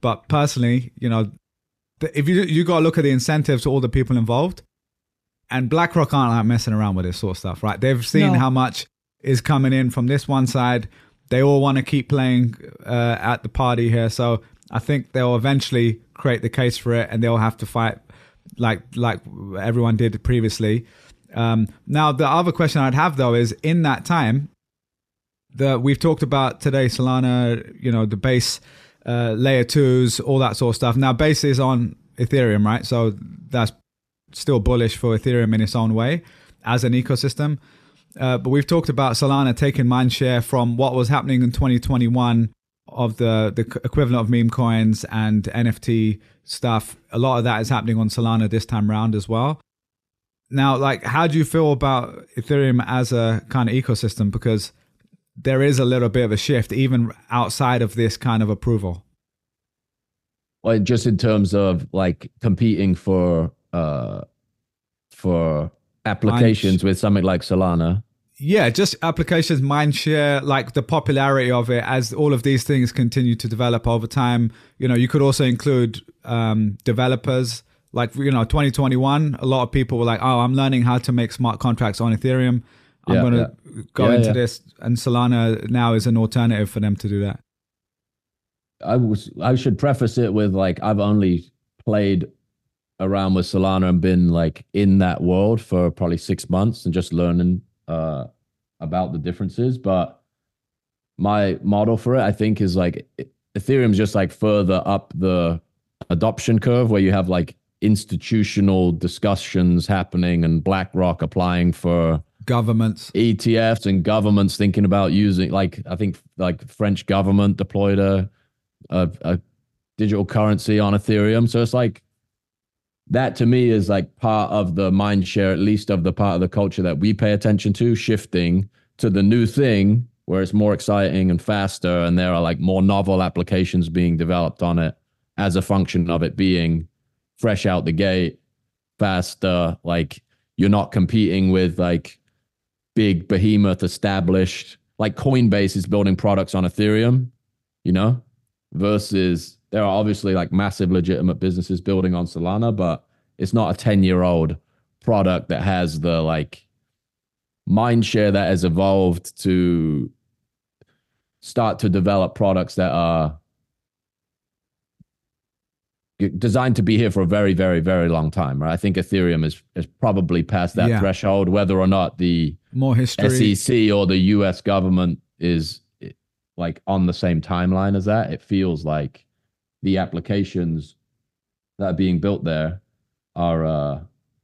But personally, you know, the, if you you got to look at the incentives to all the people involved, and BlackRock aren't like messing around with this sort of stuff, right? They've seen No. how much is coming in from this one side. They all want to keep playing uh, at the party here. So I think they'll eventually create the case for it, and they'll have to fight like like everyone did previously. Um, now, the other question I'd have, though, is in that time, the we've talked about today, Solana, you know, the base uh, layer twos, all that sort of stuff. Now, base is on Ethereum, right? So that's still bullish for Ethereum in its own way as an ecosystem. Uh, but we've talked about Solana taking mind share from what was happening in twenty twenty-one of the, the equivalent of meme coins and N F T stuff. A lot of that is happening on Solana this time around as well. Now, like, how do you feel about Ethereum as a kind of ecosystem? Because there is a little bit of a shift even outside of this kind of approval. Well, just in terms of like competing for uh, for applications with something like Solana. Yeah, just applications, mindshare, like the popularity of it as all of these things continue to develop over time. You know, you could also include um, developers. Like, you know, twenty twenty-one, a lot of people were like, oh, I'm learning how to make smart contracts on Ethereum. I'm Yeah, going to yeah. go Yeah, into yeah. this. And Solana now is an alternative for them to do that. I was I should preface it with like I've only played around with Solana and been like in that world for probably six months and just learning uh, about the differences. But my model for it, I think, is like Ethereum's just like further up the adoption curve where you have like institutional discussions happening and BlackRock applying for Governments. E T Fs and governments thinking about using, like, I think like French government deployed a, a, a digital currency on Ethereum. So it's like, that to me is like part of the mind share, at least of the part of the culture that we pay attention to, shifting to the new thing where it's more exciting and faster. And there are like more novel applications being developed on it as a function of it being fresh out the gate, faster. Like, you're not competing with like big behemoth established, like Coinbase is building products on Ethereum, you know, versus there are obviously like massive legitimate businesses building on Solana, but it's not a ten year old product that has the like mind share that has evolved to start to develop products that are designed to be here for a very, very, very long time. Right? I think Ethereum is is probably past that Yeah. threshold, whether or not the More history. S E C or the U S government is like on the same timeline as that. It feels like the applications that are being built there are, uh,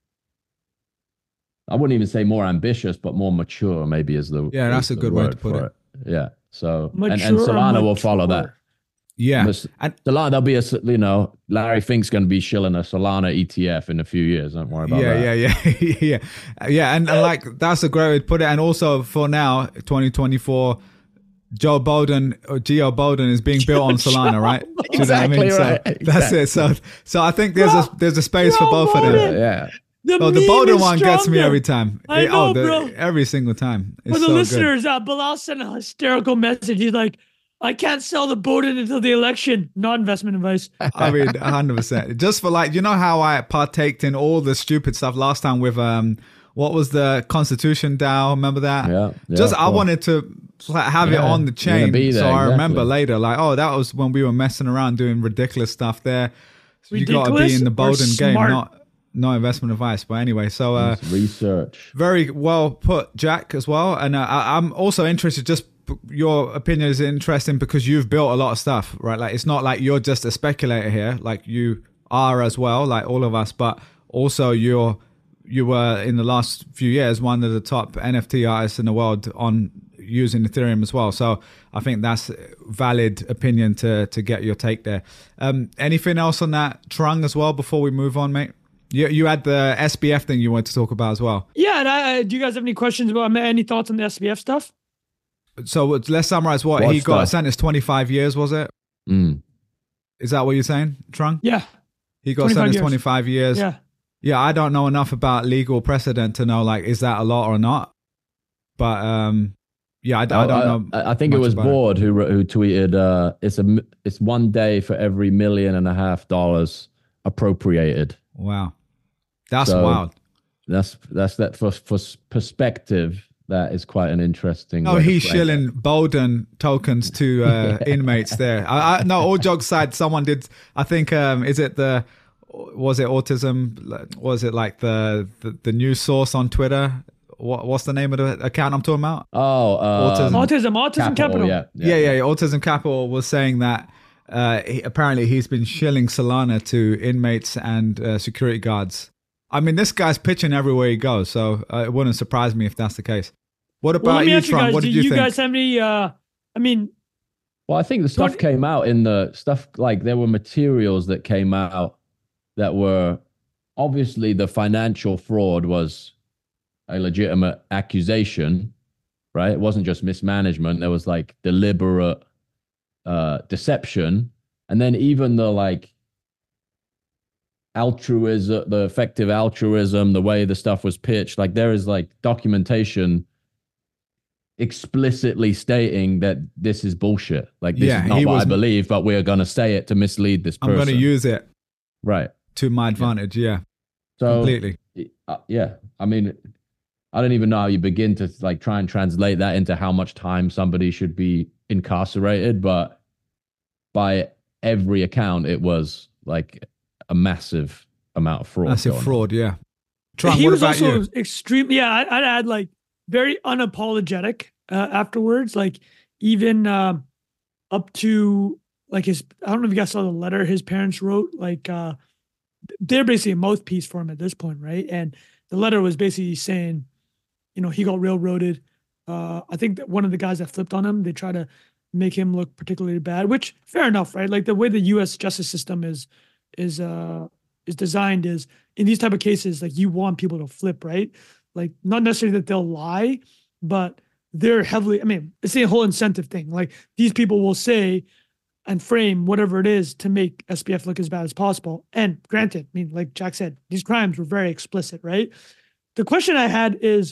I wouldn't even say more ambitious, but more mature, maybe is the Yeah, that's is a the good way word to put for it. Yeah. So, and, Mature and or Solana will follow that. mature? Yeah. Mas- And Solana, there'll be a, you know, Larry Fink's going to be shilling a Solana E T F in a few years. Don't worry about yeah, that. yeah, yeah, yeah, yeah, and, and like that's a great way to put it. And also for now, twenty twenty-four, Joe Biden or Geo Biden is being built on Solana, right? Do you know what I mean? Exactly So right, that's it. So, so I think there's a there's a space for Bro, both of them. Biden. Yeah. The, Oh, the meme Biden is one gets me stronger. every time. I It- know, oh, the, bro. every single time. It's For the so good. listeners, uh, Bilal sent a hysterical message. He's like, I can't sell the Bowden until the election. Not investment advice. I mean, one hundred percent. Just for like, you know how I partaked in all the stupid stuff last time with um, what was the Constitution DAO? Remember that? Yeah, yeah, Just of I course. wanted to like, have it Yeah, on the you're gonna chain, be there, so I remember exactly. later, like, oh, that was when we were messing around doing ridiculous stuff there. So you got to be Ridiculous in the or Bowden game, smart? not no investment advice. But anyway, so uh, It's research. very well put, Jack, as well. And uh, I, I'm also interested, just your opinion is interesting because you've built a lot of stuff, right? Like, it's not like you're just a speculator here, like you are as well, like all of us, but also you're, you were in the last few years, one of the top N F T artists in the world on using Ethereum as well. So I think that's a valid opinion to, to get your take there. Um, anything else on that, Trung, as well, before we move on, mate? You, you had the S B F thing you wanted to talk about as well. Yeah, and I, do you guys have any questions about any thoughts on the S B F stuff? So let's summarize what, What he got stuff? sentenced twenty-five years, was it? Mm. Is that what you're saying, Trung? Yeah, He got twenty-five sentenced years. twenty-five years. yeah. Yeah, I don't know enough about legal precedent to know, like, is that a lot or not? But um, Yeah, I, I don't I, know. I, I think it was Board who who tweeted, uh, "It's a it's one day for every million and a half dollars appropriated." Wow, that's so wild. That's that's that for for perspective. That is quite an interesting. Oh, he's shilling Bolden tokens to uh, inmates there. I, I, no, all jokes aside, someone did. I think um, is it the was it autism? Was it like the the, the news source on Twitter? What what's the name of the account I'm talking about? Oh, uh, autism, autism, autism capital. capital. Yeah, yeah, yeah, yeah. Autism Capital was saying that uh, he, apparently he's been shilling Solana to inmates and uh, security guards. I mean, this guy's pitching everywhere he goes, so uh, it wouldn't surprise me if that's the case. What about well, you, Trump? You guys, what did do you, you think? guys have any? Uh, I mean, well, I think the stuff came out in the stuff like there were materials that came out that were obviously the financial fraud was a legitimate accusation, right? It wasn't just mismanagement. There was like deliberate uh, deception. And then even the like altruism, the effective altruism, the way the stuff was pitched, like there is like documentation explicitly stating that this is bullshit. Like this yeah, is not what was, I believe, but we're going to say it to mislead this person. I'm going to use it. Right. To my advantage. Yeah. yeah. So completely. Uh, yeah. I mean, I don't even know how you begin to like try and translate that into how much time somebody should be incarcerated, but by every account, it was like a massive amount of fraud. Massive fraud, on. yeah. Trump, he what was about also you? extreme. Yeah, I, I'd add like very unapologetic uh, afterwards. Like even uh, up to like his. I don't know if you guys saw the letter his parents wrote. Like uh, they're basically a mouthpiece for him at this point, right? And the letter was basically saying, you know, he got railroaded. Uh, I think that one of the guys that flipped on him, they try to make him look particularly bad, which fair enough, right? Like the way the U S justice system is is uh is designed is in these type of cases, like you want people to flip, right? Like not necessarily that they'll lie, but they're heavily, I mean, it's a whole incentive thing. Like these people will say and frame whatever it is to make S B F look as bad as possible. And granted, I mean, like Jack said, these crimes were very explicit, right? The question I had is,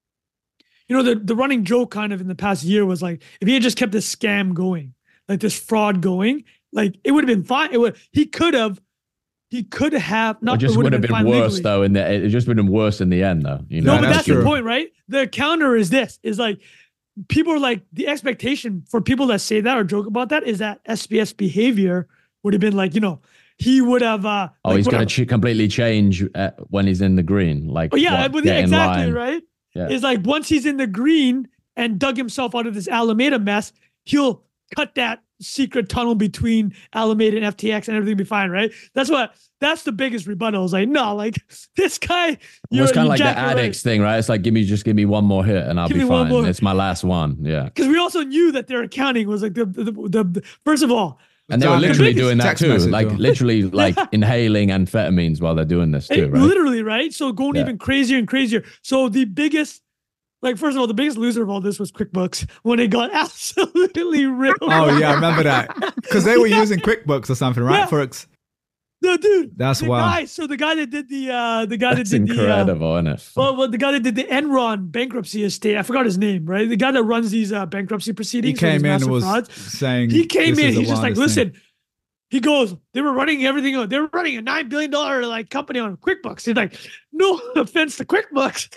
you know, the, the running joke kind of in the past year was like, if he had just kept this scam going, like this fraud going, like it would have been fine. It would, he could have, he could have not. It just it would have been, been worse legally. though. In the, it just would have been worse in the end though. You know? No, but that's that's true. the point, right? The counter is this: is like people are like the expectation for people that say that or joke about that is that S B F's behavior would have been like, you know, he would have. Uh, oh, like, he's going to ch- completely change uh, when he's in the green. Like, oh yeah, what, but yeah, exactly line. right. Yeah. It's like once he's in the green and dug himself out of this Alameda mess, he'll cut that secret tunnel between Alameda and F T X and everything will be fine, right? That's what, that's the biggest rebuttal. It's like, no, like this guy. Well, it's kind of like the addicts right. thing, right? It's like, give me, just give me one more hit and I'll give be fine. It's my last one. Yeah. Because we also knew that their accounting was like the, the, the, the first of all. And they were literally doing that too, like though. literally like inhaling amphetamines while they're doing this too, right? Literally, right? So going yeah. even crazier and crazier. So the biggest, like, first of all, the biggest loser of all this was QuickBooks when it got absolutely ripped. Oh, yeah, I remember that. Because they were yeah. using QuickBooks or something, right? Yeah. For ex- no, dude. That's the wild. Guy, so the guy that did the, uh, the guy That's that did incredible, the, uh, isn't it? Well, well, the guy that did the Enron bankruptcy estate, I forgot his name, right? The guy that runs these uh, bankruptcy proceedings. He came in and was frauds. saying, he came in, he's just like, listen, thing. He goes, they were running everything. They were running a nine billion dollars like company on QuickBooks. He's like, no offense to QuickBooks.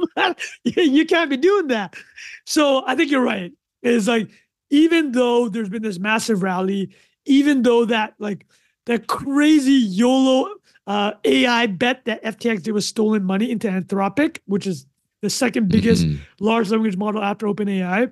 You can't be doing that. So I think you're right. It's like, even though there's been this massive rally, even though that like that crazy YOLO uh, A I bet that F T X did was stolen money into Anthropic, which is the second biggest mm-hmm. large language model after OpenAI.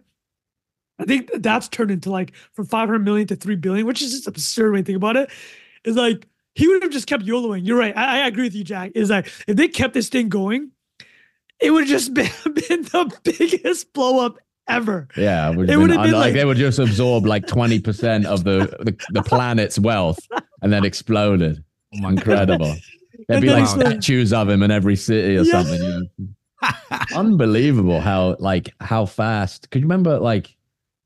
I think that's turned into like from five hundred million to three billion, which is just absurd when you think about it. It's like he would have just kept YOLOing. You're right. I, I agree with you, Jack. Is like if they kept this thing going, it would have just been, been the biggest blow up ever. Yeah, it would have been, been like, like they would just absorb like twenty percent of the, the the planet's wealth and then exploded. Oh my, incredible. There'd be like statues of him in every city or yeah. something. You know? Unbelievable how like how fast. Could you remember like?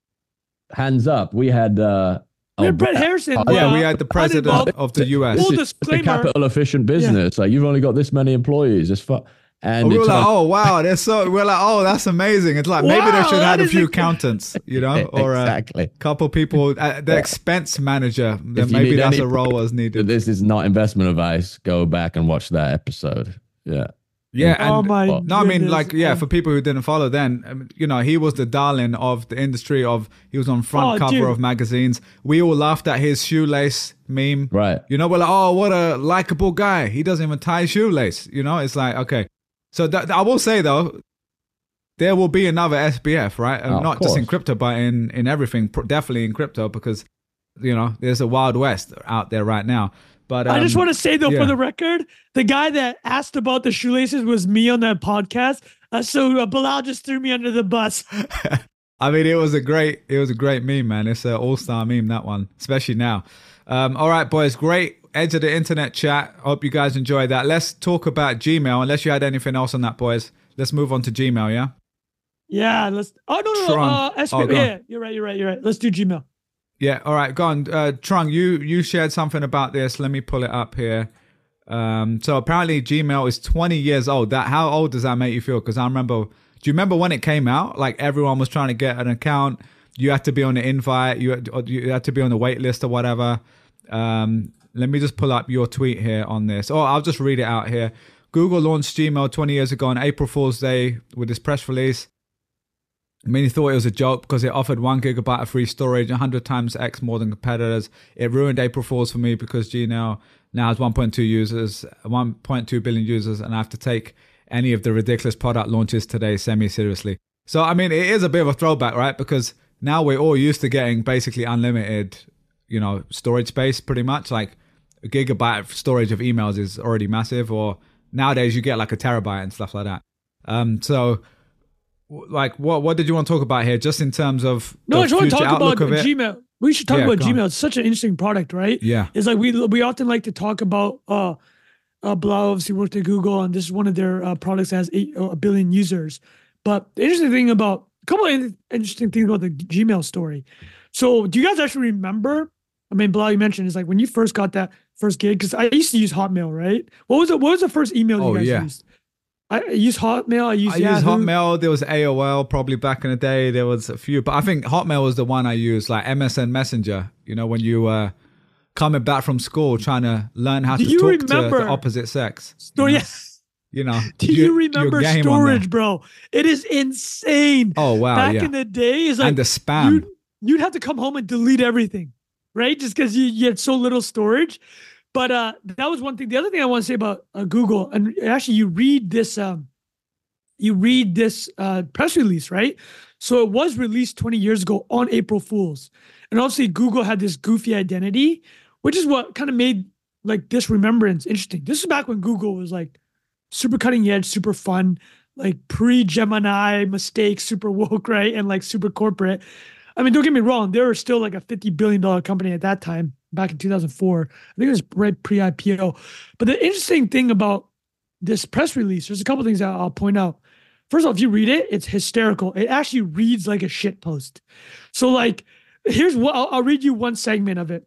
Hands up, we had uh we had oh, Brett Harrison. Oh, yeah, we had the president of the U S. This is a capital efficient business. Yeah. Like you've only got this many employees. It's fu- And we it were like, turned- oh wow, they're so. We're like, oh, that's amazing. It's like maybe they Wow, should have that a is few a- accountants, you know, or a exactly. couple people. Uh, the expense manager. Then If you maybe need that's any a role was needed. This is not investment advice. Go back and watch that episode. Yeah. Yeah, and Oh my well, no, I mean, goodness. like, yeah, Oh. for people who didn't follow then, um, you know, he was the darling of the industry of, he was on front Oh, cover dude. of magazines. We all laughed at his shoelace meme. Right. You know, we're like, oh, what a likable guy. He doesn't even tie his shoelace. You know, it's like, okay. So that, I will say, though, there will be another S B F, right? And Oh, of not just in course. crypto, but in, in everything, Pro- definitely in crypto, because, you know, there's a Wild West out there right now. But I just um, want to say though, yeah. for the record, the guy that asked about the shoelaces was me on that podcast. Uh, so uh, Bilal just threw me under the bus. I mean, it was a great, it was a great meme, man. It's an all-star meme, that one, especially now. Um, all right, boys, great edge of the internet chat. Hope you guys enjoyed that. Let's talk about Gmail. Unless you had anything else on that, boys. Let's move on to Gmail, yeah? Yeah, let's. Oh no, no, no. Tron. Uh, S P, Oh, go on. yeah, you're right. You're right. You're right. Let's do Gmail. Yeah, all right, go on. Uh, Trung, you, you shared something about this. Let me pull it up here. Um, so apparently Gmail is twenty years old. That How old does that make you feel? Because I remember, do you remember when it came out? Like everyone was trying to get an account. You had to be on the invite. You had, or you had to be on the wait list or whatever. Um, let me just pull up your tweet here on this. Oh, I'll just read it out here. Google launched Gmail twenty years ago on April Fool's Day with this press release. Many thought it was a joke because it offered one gigabyte of free storage, one hundred times X more than competitors. It ruined April Fool's for me because Gmail now has one point two users, one point two billion users, and I have to take any of the ridiculous product launches today semi-seriously. So, I mean, it is a bit of a throwback, right? Because now we're all used to getting basically unlimited, you know, storage space pretty much. Like a gigabyte of storage of emails is already massive, or nowadays you get like a terabyte and stuff like that. Um, so... Like, what what did you want to talk about here? Just in terms of No, the I just want to future talk about outlook of it? Gmail. We should talk Yeah, about go on. Gmail. It's such an interesting product, right? Yeah. It's like we we often like to talk about uh, uh Bilal obviously worked at Google, and this is one of their uh, products that has eight, uh, a billion users. But the interesting thing about a couple of in- interesting things about the Gmail story. So, do you guys actually remember? I mean, Bilal, you mentioned is like when you first got that first gig, because I used to use Hotmail, right? What was it? What was the first email Oh, you guys yeah. used? I I used Hotmail. I used I Yahoo. used Hotmail. There was A O L probably back in the day. There was a few, but I think Hotmail was the one I used, like M S N Messenger. You know, when you uh coming back from school trying to learn how Do to you talk to remember- the opposite sex. Story. You know, you know Do you- you your remember game on there. storage, bro? It is insane. Oh wow, Back yeah. in the day, it's like And the spam. you'd, you'd have to come home and delete everything, right? Just because you, you had so little storage. But uh, that was one thing. The other thing I want to say about uh, Google, and actually, you read this, um, you read this uh, press release, right? So it was released twenty years ago on April Fools, and obviously Google had this goofy identity, which is what kind of made like this remembrance interesting. This is back when Google was like super cutting edge, super fun, like pre-Gemini mistakes, super woke, right? And like super corporate. I mean, don't get me wrong, they were still like a fifty billion dollars company at that time, back in two thousand four. I think it was right pre-I P O. But the interesting thing about this press release, there's a couple things that I'll point out. First of all, if you read it, it's hysterical. It actually reads like a shit post. So like, here's what, I'll, I'll read you one segment of it.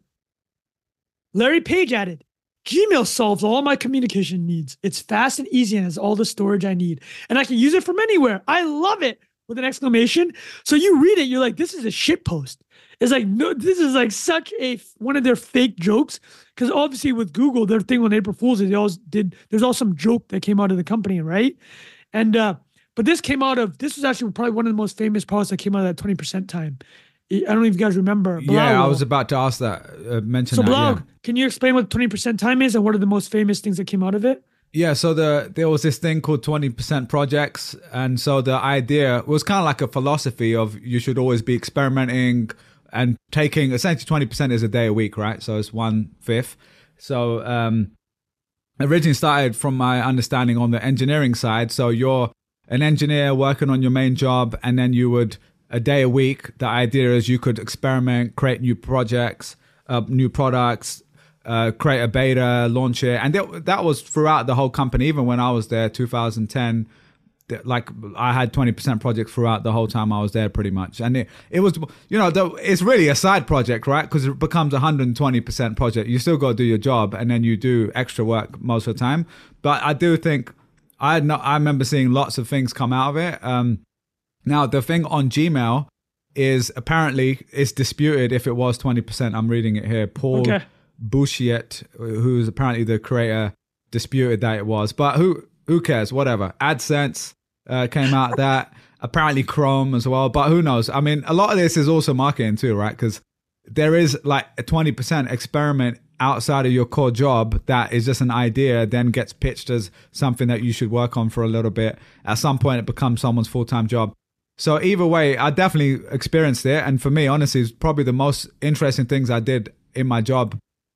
Larry Page added, Gmail solves all my communication needs. It's fast and easy and has all the storage I need. And I can use it from anywhere. I love it, with an exclamation. So you read it, you're like, this is a shit post. It's like, no, this is like such a, one of their fake jokes. Because obviously with Google, their thing on April Fool's is they always did, there's all some joke that came out of the company, right? And, uh, but this came out of, this was actually probably one of the most famous posts that came out of that twenty percent time. I don't know if you guys remember. Bilal Yeah, I will. was about to ask that, uh, mention So that. Bilal, yeah. can you explain what twenty percent time is and what are the most famous things that came out of it? Yeah, so the there was this thing called twenty percent projects. And so the idea was kind of like a philosophy of you should always be experimenting and taking, essentially twenty percent is a day a week, right? So it's one fifth. So um, originally started from my understanding on the engineering side. So you're an engineer working on your main job, and then you would, a day a week, the idea is you could experiment, create new projects, uh, new products, uh, create a beta, launch it. And that, that was throughout the whole company. Even when I was there, two thousand ten, th- like I had twenty percent projects throughout the whole time I was there pretty much. And it, it was, you know, the, it's really a side project, right? Because it becomes a one hundred twenty percent project. You still got to do your job, and then you do extra work most of the time. But I do think I had not, I remember seeing lots of things come out of it. Um, now the thing on Gmail is apparently it's disputed if it was twenty percent. I'm reading it here. Paul Okay. Bouchiet, who's apparently the creator, disputed that it was. But who who cares? Whatever. AdSense uh, came out of that. Apparently Chrome as well. But who knows? I mean, a lot of this is also marketing too, right? Because there is like a twenty percent experiment outside of your core job that is just an idea, then gets pitched as something that you should work on for a little bit. At some point, it becomes someone's full-time job. So either way, I definitely experienced it. And for me, honestly, it's probably the most interesting things I did in my job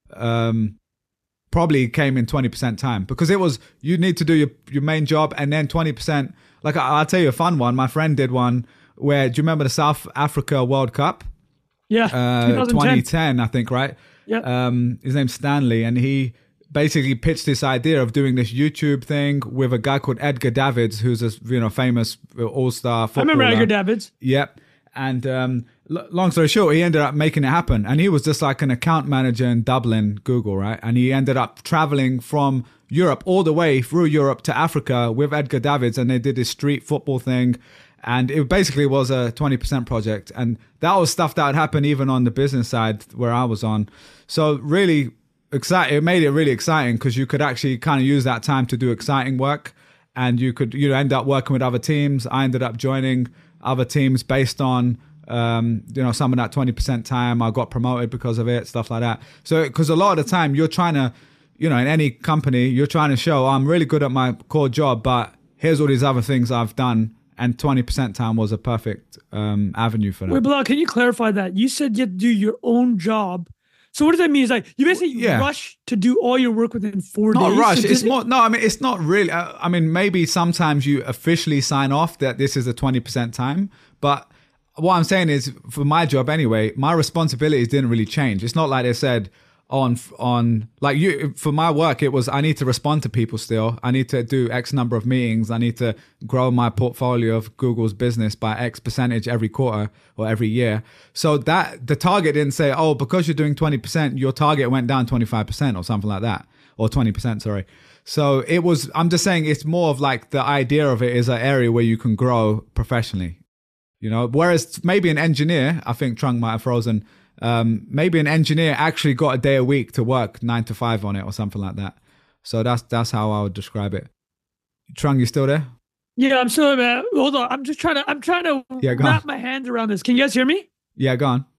um, probably came in twenty percent time. Because it was, you need to do your, your main job and then twenty percent. Like I, I'll tell you a fun one. My friend did one where, do you remember the South Africa World Cup? Yeah, Uh, twenty ten, I think, right? Yeah. Um, his name's Stanley, and he basically pitched this idea of doing this YouTube thing with a guy called Edgar Davids, who's a you know famous all-star I footballer. remember Edgar Davids. Yep. And um, l- long story short, he ended up making it happen. And he was just like an account manager in Dublin, Google, right? And he ended up traveling from Europe all the way through Europe to Africa with Edgar Davids. And they did this street football thing. And it basically was a twenty percent project. And that was stuff that would happen even on the business side where I was on. So really exciting. It made it really exciting because you could actually kind of use that time to do exciting work. And you could you know, end up working with other teams. I ended up joining other teams based on um, you know some of that twenty percent time. I got promoted because of it, stuff like that. So because a lot of the time you're trying to, you know, in any company, you're trying to show I'm really good at my core job, but here's all these other things I've done. And twenty percent time was a perfect um, avenue for that. Wait, Bilal, can you clarify that? You said you had to do your own job. So what does that mean? Is like you basically Yeah. rush to do all your work within four Not days. rush. So It's does it- more. No, I mean it's not really. uh, I mean maybe sometimes you officially sign off that this is a twenty percent time, but what I'm saying is for my job anyway, my responsibilities didn't really change. It's not like they said on on like you for my work it was I need to respond to people still. I need to do X number of meetings. I need to grow my portfolio of Google's business by X percentage every quarter or every year. So that the target didn't say, oh, because you're doing twenty percent, your target went down twenty-five percent or something like that, or twenty percent, sorry. So it was, I'm just saying it's more of like the idea of it is an area where you can grow professionally, you know, whereas maybe an engineer, I think Trung might have frozen, um, maybe an engineer actually got a day a week to work nine to five on it or something like that. So that's that's how I would describe it. Trung, you still there? Yeah, I'm still man. Hold on. I'm just trying to I'm trying to Yeah, go wrap on. my hands around this. Can you guys hear me? Yeah, go on.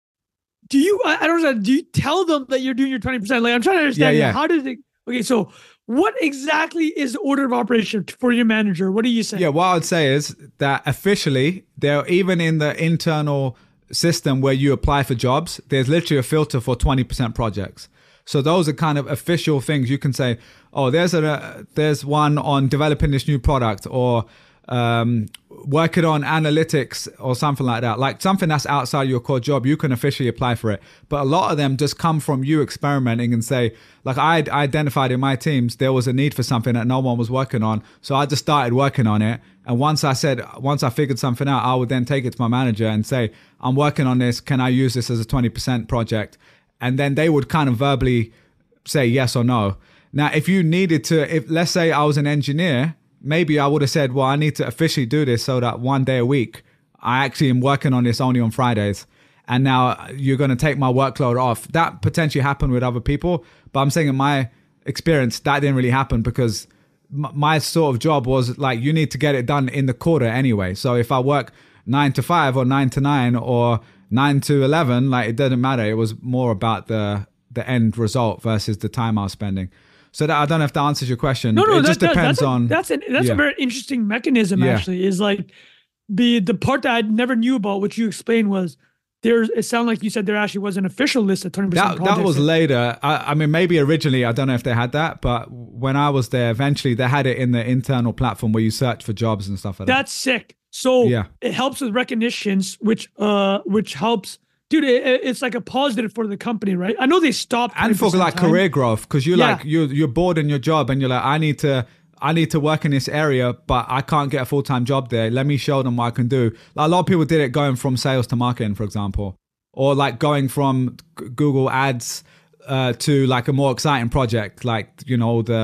Do you I, I don't know, do you tell them that you're doing your twenty percent? Like I'm trying to understand Yeah, yeah. how does it okay, so what exactly is the order of operation for your manager? What do you say? Yeah, what I would say is that officially, they're even in the internal system where you apply for jobs, there's literally a filter for twenty percent projects. So those are kind of official things. You can say, oh, there's a uh, there's one on developing this new product or um, working on analytics or something like that. Like something that's outside your core job, you can officially apply for it. But a lot of them just come from you experimenting and say, like I identified in my teams, there was a need for something that no one was working on. So I just started working on it. And once I said, once I figured something out, I would then take it to my manager and say, I'm working on this. Can I use this as a twenty percent project? And then they would kind of verbally say yes or no. Now, if you needed to, if let's say I was an engineer, maybe I would have said, well, I need to officially do this so that one day a week, I actually am working on this only on Fridays. And now you're going to take my workload off. That potentially happened with other people. But I'm saying in my experience, that didn't really happen because m- my sort of job was like, you need to get it done in the quarter anyway. So if I work nine to five or nine to nine or nine to eleven, like it doesn't matter. It was more about the the end result versus the time I was spending. So that I don't know if that answers your question. No, no, it that, just that- depends that's a, on. that's an that's yeah. a very interesting mechanism. Yeah. Actually, is like the the part that I never knew about, which you explained was there's. It sounded like you said there actually was an official list of twenty percent. That that was later. I, I mean, maybe originally I don't know if they had that, but when I was there, eventually they had it in the internal platform where you search for jobs and stuff like that. That's sick. So Yeah. it helps with recognitions, which uh which helps. Dude, it, it's like a positive for the company, right? I know they stopped And for like time. career growth, because you're Yeah. like you're you're bored in your job and you're like, I need to I need to work in this area, but I can't get a full time job there. Let me show them what I can do. Like a lot of people did it going from sales to marketing, for example, or like going from G- Google Ads uh, to like a more exciting project, like you know the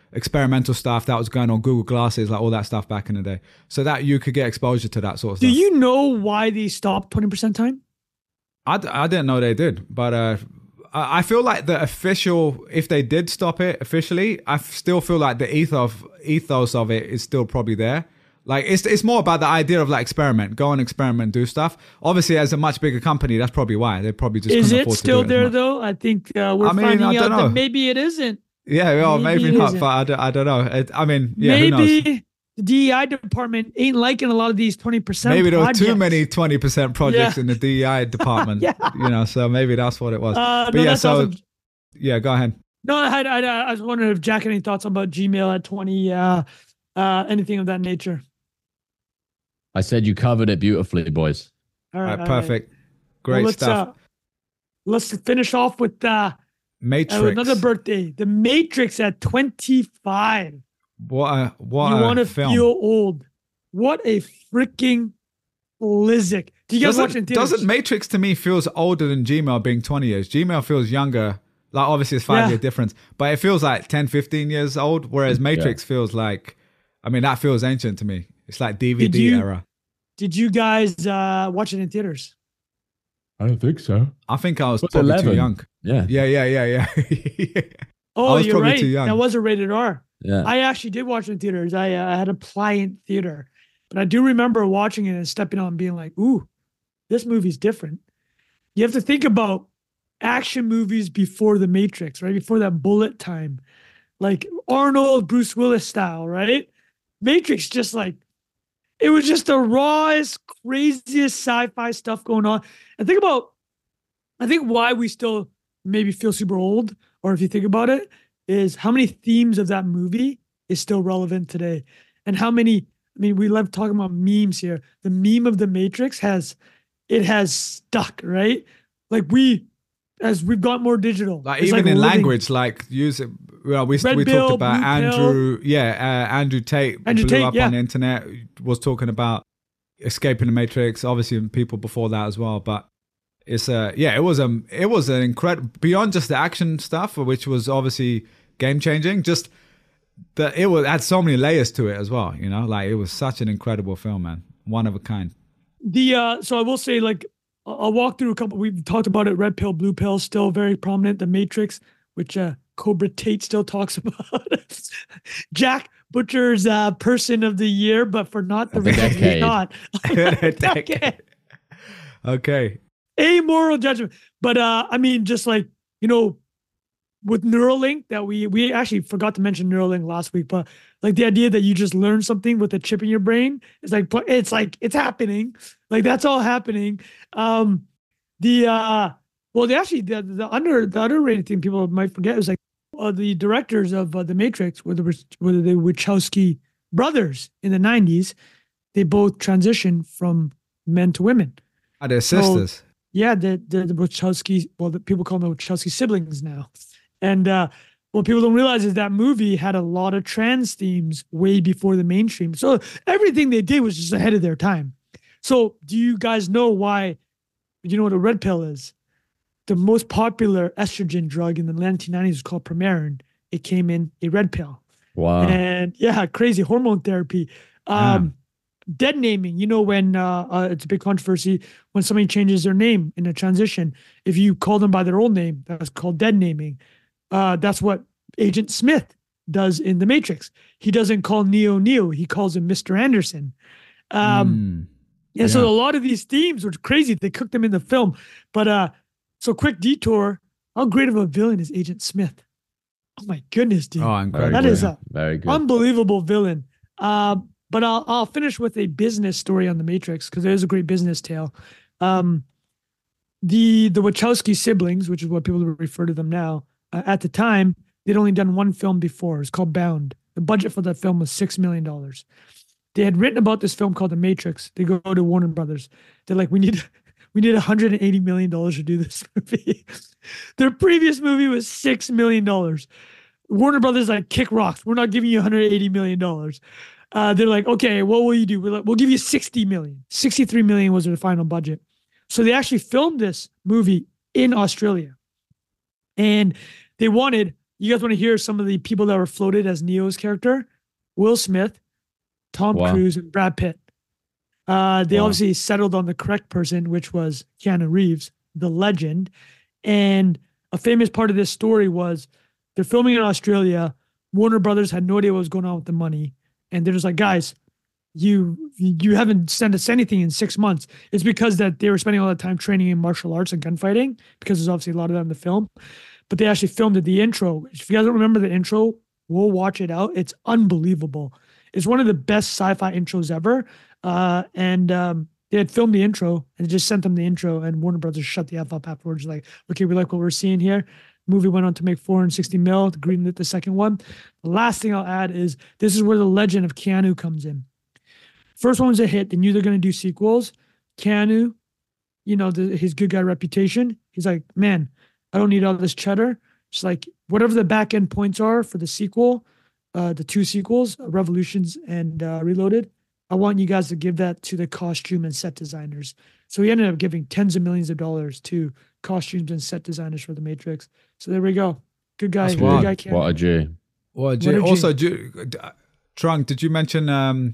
experimental stuff that was going on Google Glasses, like all that stuff back in the day, so that you could get exposure to that sort of Do stuff. Do you know why they stopped twenty percent time? I, d- I didn't know they did, but uh, I I feel like the official, if they did stop it officially, I f- still feel like the ethos ethos of it is still probably there. Like it's it's more about the idea of like experiment, go and experiment, do stuff. Obviously, as a much bigger company, that's probably why they probably just Is couldn't it afford still to do it as there much. though? I think uh, we're I mean, finding I out don't know. that maybe it isn't. Yeah, well, maybe, Maybe it not, isn't. but I don't, I don't know. It, I mean, yeah, who knows? Maybe the D E I department ain't liking a lot of these twenty percent. Maybe there were projects. too many twenty percent projects Yeah. in the D E I department, Yeah. you know, so maybe that's what it was. Uh, but no, yeah, that's so, awesome. yeah, go ahead. No, I had, I, had- I was wondering if Jack had any thoughts about Gmail at twenty, uh, uh, anything of that nature. I said you covered it beautifully, boys. All All right, right, all right. perfect. Well, Great let's, stuff. Uh, let's finish off with uh, Matrix. uh, another birthday. The Matrix at twenty-five. What a, what You a want to film. feel old. What a freaking blizzard. Do you guys watch it in doesn't, theaters? doesn't Matrix to me feels older than Gmail being twenty years? Gmail feels younger. Like obviously it's five Yeah. year difference, but it feels like ten, fifteen years old. Whereas Matrix feels like, I mean, that feels ancient to me. It's like D V D Did you- era. Did you guys uh, watch it in theaters? I don't think so. I think I was What's probably too eleven? young. Yeah. Yeah, yeah, yeah, yeah. Oh, was you're probably right. too young. That was a rated R. Yeah. I actually did watch it in theaters. I, uh, I had a Pliant theater, but I do remember watching it and stepping on and being like, "Ooh, this movie's different." You have to think about action movies before the Matrix, right? Before that bullet time, like Arnold, Bruce Willis style, right? Matrix, just like it was just the rawest, craziest sci-fi stuff going on. And think about, I think why we still maybe feel super old, or if you think about it, is how many themes of that movie is still relevant today. And how many, I mean, we love talking about memes here. The meme of the Matrix has, it has stuck, right? Like we, as we've got more digital. Like it's even like in living- language, like use it. Well, we Red we pill, talked about blue Andrew. Yeah, uh, Andrew Tate Andrew blew Tate, up yeah. on the internet. Was talking about escaping the Matrix. Obviously, people before that as well. But it's a yeah, it was a it was an incredible beyond just the action stuff, which was obviously game changing. Just that it was had so many layers to it as well. You know, like it was such an incredible film, man. One of a kind. The uh, so I will say, like, I'll I'll walk through a couple. We've talked about it. Red pill, blue pill, still very prominent. The Matrix, which uh, Cobra Tate still talks about. Jack Butcher's uh, person of the year, but for not the Of the reasons we decade. thought. Decade. Okay. Amoral judgment. But uh, I mean, just like, you know, with Neuralink, that we we actually forgot to mention Neuralink last week, but like the idea that you just learn something with a chip in your brain is like it's like it's happening. Like that's all happening. Um the uh well they actually the, the under the underrated thing people might forget is like uh, the directors of uh, the Matrix were the were the Wachowski brothers in the nineties. They both transitioned from men to women. Are they So- sisters? Yeah, the the, the Wachowski, well, the people call them the Wachowski siblings now. And uh, what people don't realize is that movie had a lot of trans themes way before the mainstream. So everything they did was just ahead of their time. So do you guys know why, you know what a red pill is? The most popular estrogen drug in the nineteen nineties was called Premarin. It came in a red pill. Wow. And yeah, crazy hormone therapy. Um, dead naming, you know, when uh, uh, it's a big controversy when somebody changes their name in a transition. If you call them by their old name, that's called dead naming. Uh, that's what Agent Smith does in The Matrix. He doesn't call Neo Neo, he calls him Mister Anderson. Um, Mm. yeah, so Yeah. a lot of these themes were crazy. They cooked them in the film. But uh, so quick detour. How great of a villain is Agent Smith? Oh my goodness, dude. Oh, Very incredible. That good. is a Very good. unbelievable villain. Um, but I'll I'll finish with a business story on the Matrix because there's a great business tale. Um, the the Wachowski siblings, which is what people refer to them now, uh, at the time they'd only done one film before. It's called Bound. The budget for that film was six million dollars. They had written about this film called The Matrix. They go to Warner Brothers. They're like, we need we need one hundred eighty million dollars to do this movie. Their previous movie was six million dollars. Warner Brothers like, kick rocks. We're not giving you one hundred eighty million dollars. Uh, they're like, okay, what will you do? We're like, we'll give you sixty million dollars. sixty-three million dollars was their final budget. So they actually filmed this movie in Australia. And they wanted You guys want to hear some of the people that were floated as Neo's character? Will Smith, Tom Wow. Cruise, and Brad Pitt. Uh, they Wow. obviously settled on the correct person, which was Keanu Reeves, the legend. And a famous part of this story was they're filming in Australia. Warner Brothers had no idea what was going on with the money. And they're just like, guys, you you haven't sent us anything in six months. It's because that they were spending all that time training in martial arts and gunfighting, because there's obviously a lot of that in the film. But they actually filmed it, the intro. If you guys don't remember the intro, we'll watch it out. It's unbelievable. It's one of the best sci-fi intros ever. Uh, and um, they had filmed the intro and they just sent them the intro, and Warner Brothers shut the F up afterwards. Like, okay, we like what we're seeing here. Movie went on to make four hundred sixty mil, greenlit the second one. The last thing I'll add is this is where the legend of Keanu comes in. First one was a hit. They knew they're going to do sequels. Keanu, you know, the, his good guy reputation. He's like, man, I don't need all this cheddar. It's like whatever the back end points are for the sequel, uh, the two sequels, Revolutions and uh, Reloaded, I want you guys to give that to the costume and set designers. So he ended up giving tens of millions of dollars to costumes and set designers for The Matrix. So there we go. Good guy. That's Good wild. guy. Keanu. What a G. Well, What G- did you- also, G- uh, Trunk, did you mention um,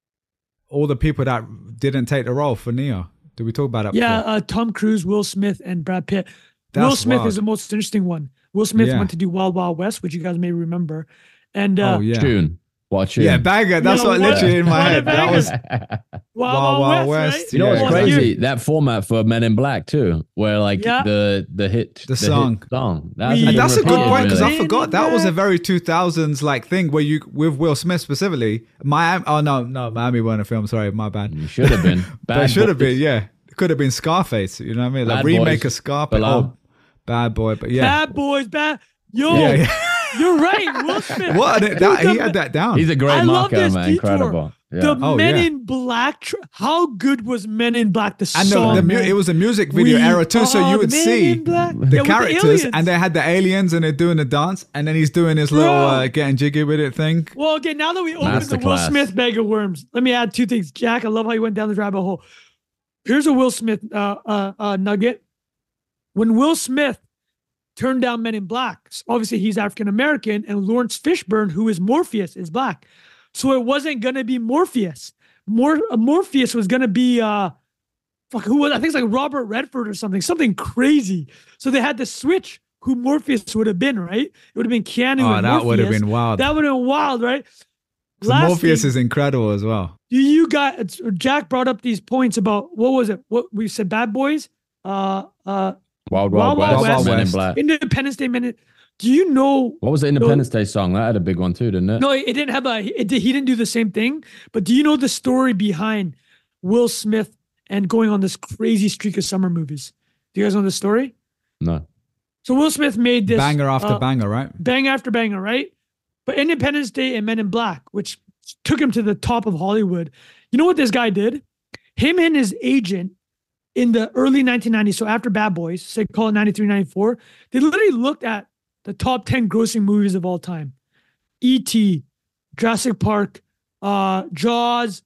all the people that didn't take the role for Neo? Did we talk about that? Yeah, before? uh, Tom Cruise, Will Smith, and Brad Pitt. Will That's Smith wild. is the most interesting one. Will Smith Yeah. went to do Wild Wild West, which you guys may remember. And uh, oh yeah, Tune. What a tune. yeah, banger. That's Yeah, what what- literally in my what a head. That banger. was Wild, Wild Wild, Wild West, West. You know what's Yeah. Well, crazy? here- That format for Men in Black too, where like Yeah. the the hit The song. hit song. That We- hasn't And been that's a good repeated, point because really. I forgot that was a very two thousands like thing where you with Will Smith specifically. Miami. Oh no, no, Miami weren't a film. Sorry, my bad. It should have been. But it Bad should have Boys. been. Yeah, it could have been Scarface. You know what I mean? Like Bad remake Boys. of Scarface. Below. Oh, Bad Boy. But yeah, Bad Boys, bad. Yo, yeah, yeah. you're right. Will Smith. What? Dude, That, he the- had that down. He's a great I love marker, this man. detour. Incredible. Yeah. The Oh, Men yeah. in Black. Tr- How good was Men in Black? The and the, song. the mu- man? it was a music video We era too, so are you would the Men see in Black. the Yeah, with characters, aliens. and they had the aliens, and they're doing the dance, and then he's doing his little Bro. uh, getting jiggy with it thing. Well, okay, now that we opened the Will Masterclass. Smith bag of worms, let me add two things. Jack, I love how you went down this rabbit hole. Here's a Will Smith uh, uh, uh, nugget. When Will Smith turned down Men in Black, obviously he's African American, and Lawrence Fishburne, who is Morpheus, is black. So it wasn't going to be Morpheus. Mor- uh, Morpheus was going to be, uh, fuck, who was, I think it's like Robert Redford or something, something crazy. So they had to switch who Morpheus would have been, right? It would have been Keanu Oh, and that would have Morpheus. been wild. That would have been wild, right? So Last Morpheus thing, is incredible as well. do you got Jack brought up these points about what was it? What we said, Bad Boys, uh, uh, Wild Wild Wild, Wild West, West. Men in Black. Independence Day minute. Do you know? What was the Independence Day song? That had a big one too, didn't it? No, it didn't have a. It did, he didn't do the same thing. But do you know the story behind Will Smith and going on this crazy streak of summer movies? Do you guys know the story? No. So Will Smith made this Banger after uh, banger, right? bang after banger, right? But Independence Day and Men in Black, which took him to the top of Hollywood. You know what this guy did? Him and his agent in the early nineteen nineties, so after Bad Boys, say call it ninety-three, ninety-four, they literally looked at the top ten grossing movies of all time. E T, Jurassic Park, uh, Jaws,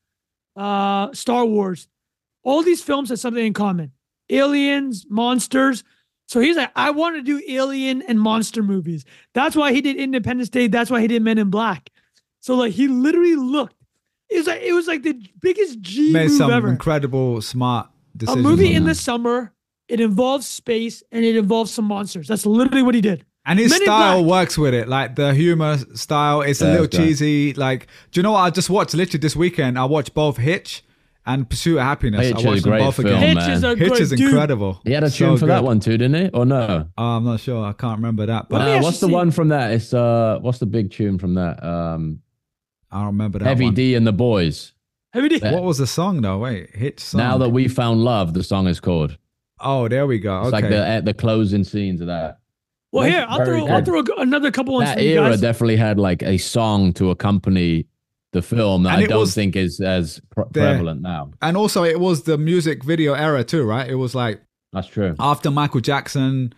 uh, Star Wars. All these films have something in common. Aliens, monsters. So he's like, I want to do alien and monster movies. That's why he did Independence Day. That's why he did Men in Black. So like he literally looked. It was like it was like the biggest G Made move some ever. incredible, smart A decisions. movie on in that. the summer. It involves space and it involves some monsters. That's literally what he did. And his Men in style Black. works with it, like the humor style. It's a Yeah, little it's great. cheesy. Like, do you know what I just watched literally this weekend? I watched both Hitch and Pursuit of Happiness. Hitch I is a watched them great both film, again. Hitch man. is a Hitch good is dude. incredible. He had a So tune for that good. one too, didn't he? Or no? Oh, I'm not sure. I can't remember that, but Let me Uh, actually what's the see. one from that? It's uh, what's the big tune from that? Um, I don't remember that Heavy one. D and the Boys. Heavy D. Yeah. What was the song though? Wait, Hitch song. Now that we found love, the song is called. Oh, there we go. It's Okay. like the at the closing scenes of that. Well, That's here I'll very throw I'll good. throw another couple ones That for you era guys. definitely had like a song to accompany the film that And I it don't was think is as pre- the- prevalent now. and also, it was the music video era too, right? It was like That's true. after Michael Jackson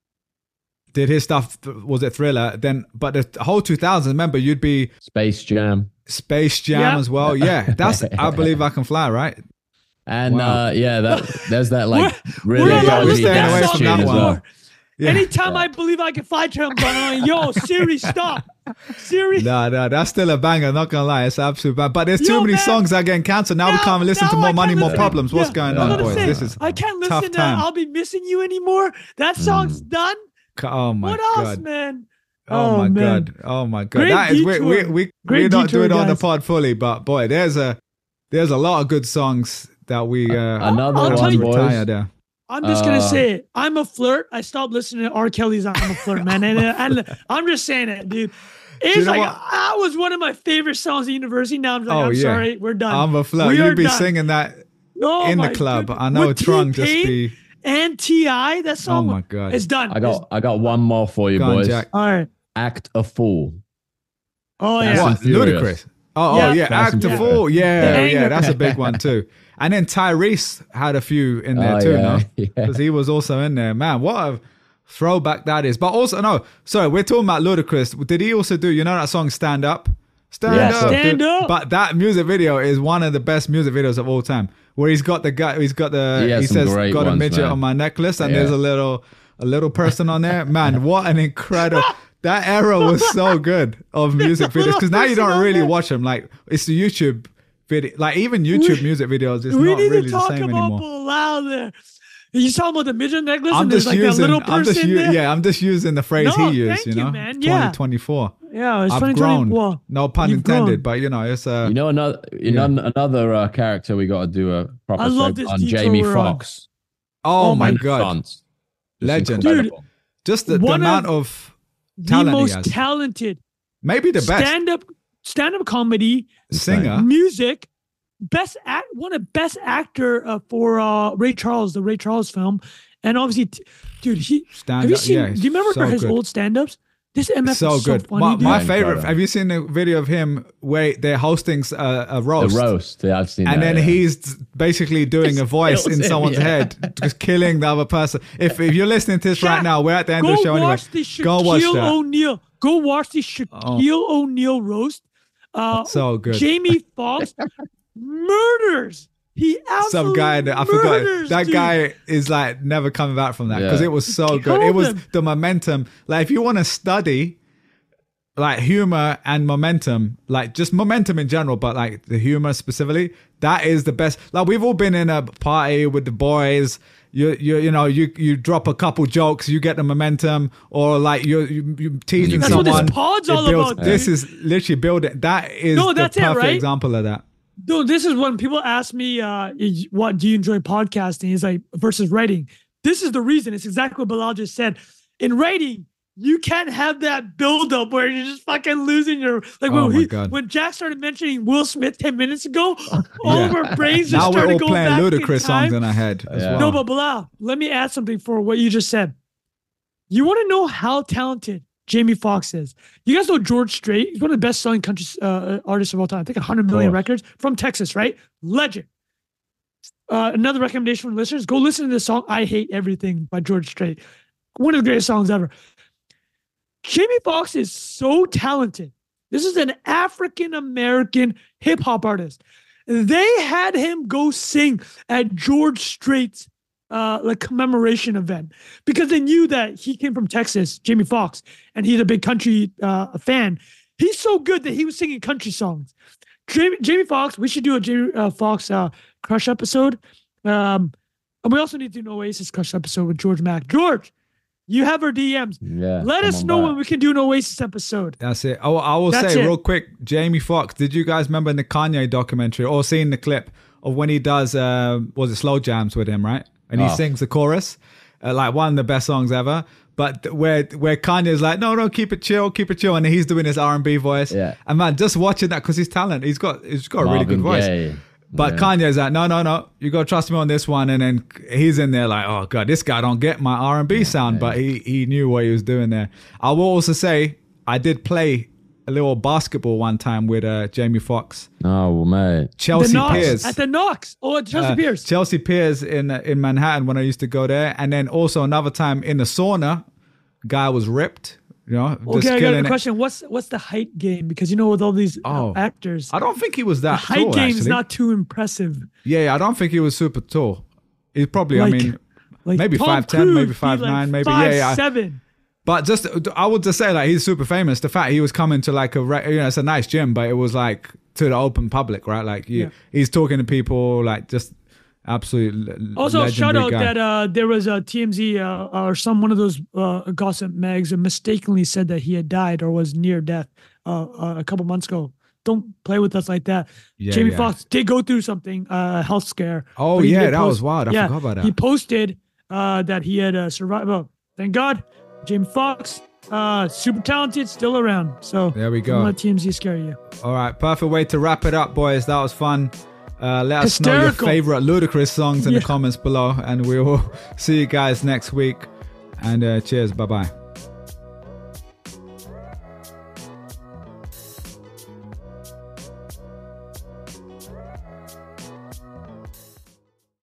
did his stuff. Was it Thriller? Then, but the whole two thousands. Remember, you'd be Space Jam. Space Jam Yeah. as well. Yeah, that's I Believe I Can Fly, right? And Wow. uh, yeah, that there's that like We're- really we're not we're dodgy staying dance away that from tune that as one. well. Yeah. Anytime Yeah. I believe I can fly comes on, I'm like, yo, Siri, stop. Siri. No, no, that's still a banger. Not gonna lie, it's absolute bad. But there's too Yo, many man. songs that are getting cancelled. Now, we Now- can't even listen now to I More can't Money, More listen. Problems. What's Yeah. going I'm on, gonna boys? say, This is I can't tough listen to time. I'll Be Missing You anymore. That song's Mm. done. oh my What else, god. man? Oh, my man. god. Oh my god. Great that is we detour. we we Great we're not detour, doing it on the guys. pod fully, but boy, there's a there's a lot of good songs that we uh Another I'll tell one, you- retire boys. there. I'm just gonna Uh, say it. I'm a flirt. I stopped listening to R. Kelly's I'm a Flirt, man. And, and I'm just saying it, dude. It's you know like what? that was one of my favorite songs at university. Now I'm like, Oh, I'm yeah. sorry, we're done. I'm a flirt. We are You'd be done. singing that Oh in the my club. goodness. I know With Trung just T-Pain be and T I. That oh song. my god. It's done. I got I got one more for you, Go on, boys. Jack. All right. Act a fool. Oh That's yeah. a- What? Furious. Ludicrous. Oh, Yeah. oh yeah, Fast and Act of Furious. Fool. Yeah, The yeah, anger. that's a big one too. And then Tyrese had a few in there Oh, too, yeah, no? yeah. Because he was also in there. Man, what a throwback that is. But also, no, sorry, we're talking about Ludacris. Did he also do, you know that song Stand Up? Stand Yeah, Up. Stand dude. Up. But that music video is one of the best music videos of all time. Where he's got the guy, he's got the, He he, has some says, great got a ones, midget man. on my necklace, and Yeah. there's a little, a little person on there. Man, what an incredible. That era was so good of music videos because now you person don't on really there. watch them. Like it's the YouTube video, like even YouTube music videos. It's we not need really to the talk same about anymore. Bilal there. You talking about the midget necklace I'm and there's just like that using, little I'm just person u- there? yeah, I'm just using the phrase No, he used. thank You you, know, man. Yeah. twenty twenty-four. Yeah, it's I've twenty grown. twenty. Well, No pun you've intended, grown. but you know, it's uh, You know another you Yeah. know another uh, character we got to do a proper I love segment this on detour Jamie we're on. Foxx. oh, oh my my god, Renaissance. Just Legend. incredible. just the, the One amount of of the talent he most has. talented Maybe the best stand up stand up comedy, singer. music, best act, one of best actor uh, for uh, Ray Charles, the Ray Charles film, and obviously, t- dude, he. Stand Have you up, seen? yeah, do you remember so his good. old stand-ups? This M F So is so good. funny. my dude. my Yeah, favorite. incredible. Have you seen the video of him where they're hosting a, a The roast? roast. Yeah, I've seen And that. then yeah. he's basically doing a Just voice kills in him, someone's yeah. head, just killing the other person. If if you're listening to this right Shaq, now, we're at the end Go of the show anyway. watch the Shaquille Go watch that. O'Neal. Go watch the Shaquille O'Neal roast. Uh, So good. Jamie Foxx murders. He absolutely Some guy that I forgot. murders, That dude. guy is like never coming back from that because Yeah. it was so He good. It killed was him. the momentum. Like if you want to study like humor and momentum, like just momentum in general, but like the humor specifically, that is the best. Like we've all been in a party with the boys. You you you know you you drop a couple jokes, you get the momentum, or like you you you teasing That's what this someone. pod's it all builds- about, This dude. is literally building. That is No, the that's it, perfect right? example of that. Dude, this is when people ask me, uh, is- what do you enjoy podcasting? It's like versus writing. This is the reason. It's exactly what Bilal just said. In writing, you can't have that buildup where you're just fucking losing your like Oh when, my he, God. when Jack started mentioning Will Smith ten minutes ago, all Yeah. of our brains just Now we're started all going playing back in ludicrous songs time. in our head as Yeah. well. No, but Bilal, let me add something for what you just said. You want to know how talented Jamie Foxx is? You guys know George Strait? He's one of the best-selling country uh, artists of all time. I think one hundred million course. records from Texas, right? Legend. Uh, another recommendation for listeners: go listen to the song "I Hate Everything" by George Strait. One of the greatest songs ever. Jamie Foxx is so talented. This is an African American hip hop artist. They had him go sing at George Strait's uh, like commemoration event because they knew that he came from Texas, Jamie Foxx, and he's a big country uh, fan. He's so good that he was singing country songs. Jamie, Jamie Foxx, we should do a Jamie uh, Foxx uh, Crush episode. Um, and we also need to do an Oasis Crush episode with George Mack. George, you have our D Ms. Yeah, Let come us on know back. when we can do an Oasis episode. That's it. Oh, I will That's say it. real quick, Jamie Foxx. Did you guys remember in the Kanye documentary or seeing the clip of when he does, uh, was it slow jams with him, right? And he Oh. sings the chorus, uh, like one of the best songs ever. But th- where where Kanye's like, no, no, keep it chill, keep it chill, and he's doing his R and B voice. Yeah. And man, just watching that because he's talent, he's got he's got a really Marvin good voice. Gaye. But Yeah. Kanye's like, no, no, no, you gotta trust me on this one. And then he's in there like, oh god, this guy don't get my R and B sound, but he he knew what he was doing there. I will also say I did play a little basketball one time with uh, Jamie Foxx, Oh, mate. Chelsea the Knox, Piers, at the Knox. Oh, at Chelsea uh, Piers. Chelsea Piers in in Manhattan when I used to go there, and then also another time in the sauna, guy was ripped. You know, just Okay, I got killing a it. question. What's what's the height game? Because you know, with all these uh, Oh, actors, I don't think he was the that height tall. game is Actually, not too impressive. yeah, yeah, I don't think he was super tall. He's probably, I Like- mean, Like maybe Tom five ten, Cruise maybe be five like nine, maybe five, yeah, yeah. seven. But just, I would just say, like, he's super famous. The fact he was coming to like a, re- you know, it's a nice gym, but it was like to the open public, right? Like, you, Yeah. he's talking to people, like, just absolute. Also, shout out guy. that uh, there was a T M Z uh, or some one of those uh, gossip mags that mistakenly said that he had died or was near death uh, uh, a couple months ago. Don't play with us like that. Yeah, Jamie yeah. Foxx did go through something, a uh, health scare. Oh, but he yeah, did that post- was wild. I yeah, forgot about that. He posted uh, that he had uh, survived. Well, thank God. Jamie Foxx, uh, super talented, still around. So There we go. Don't let T M Z scare you. All right, perfect way to wrap it up, boys. That was fun. Uh, let us know your Hysterical. favorite Ludacris songs in Yeah. the comments below, and we will see you guys next week. And uh, cheers. Bye bye.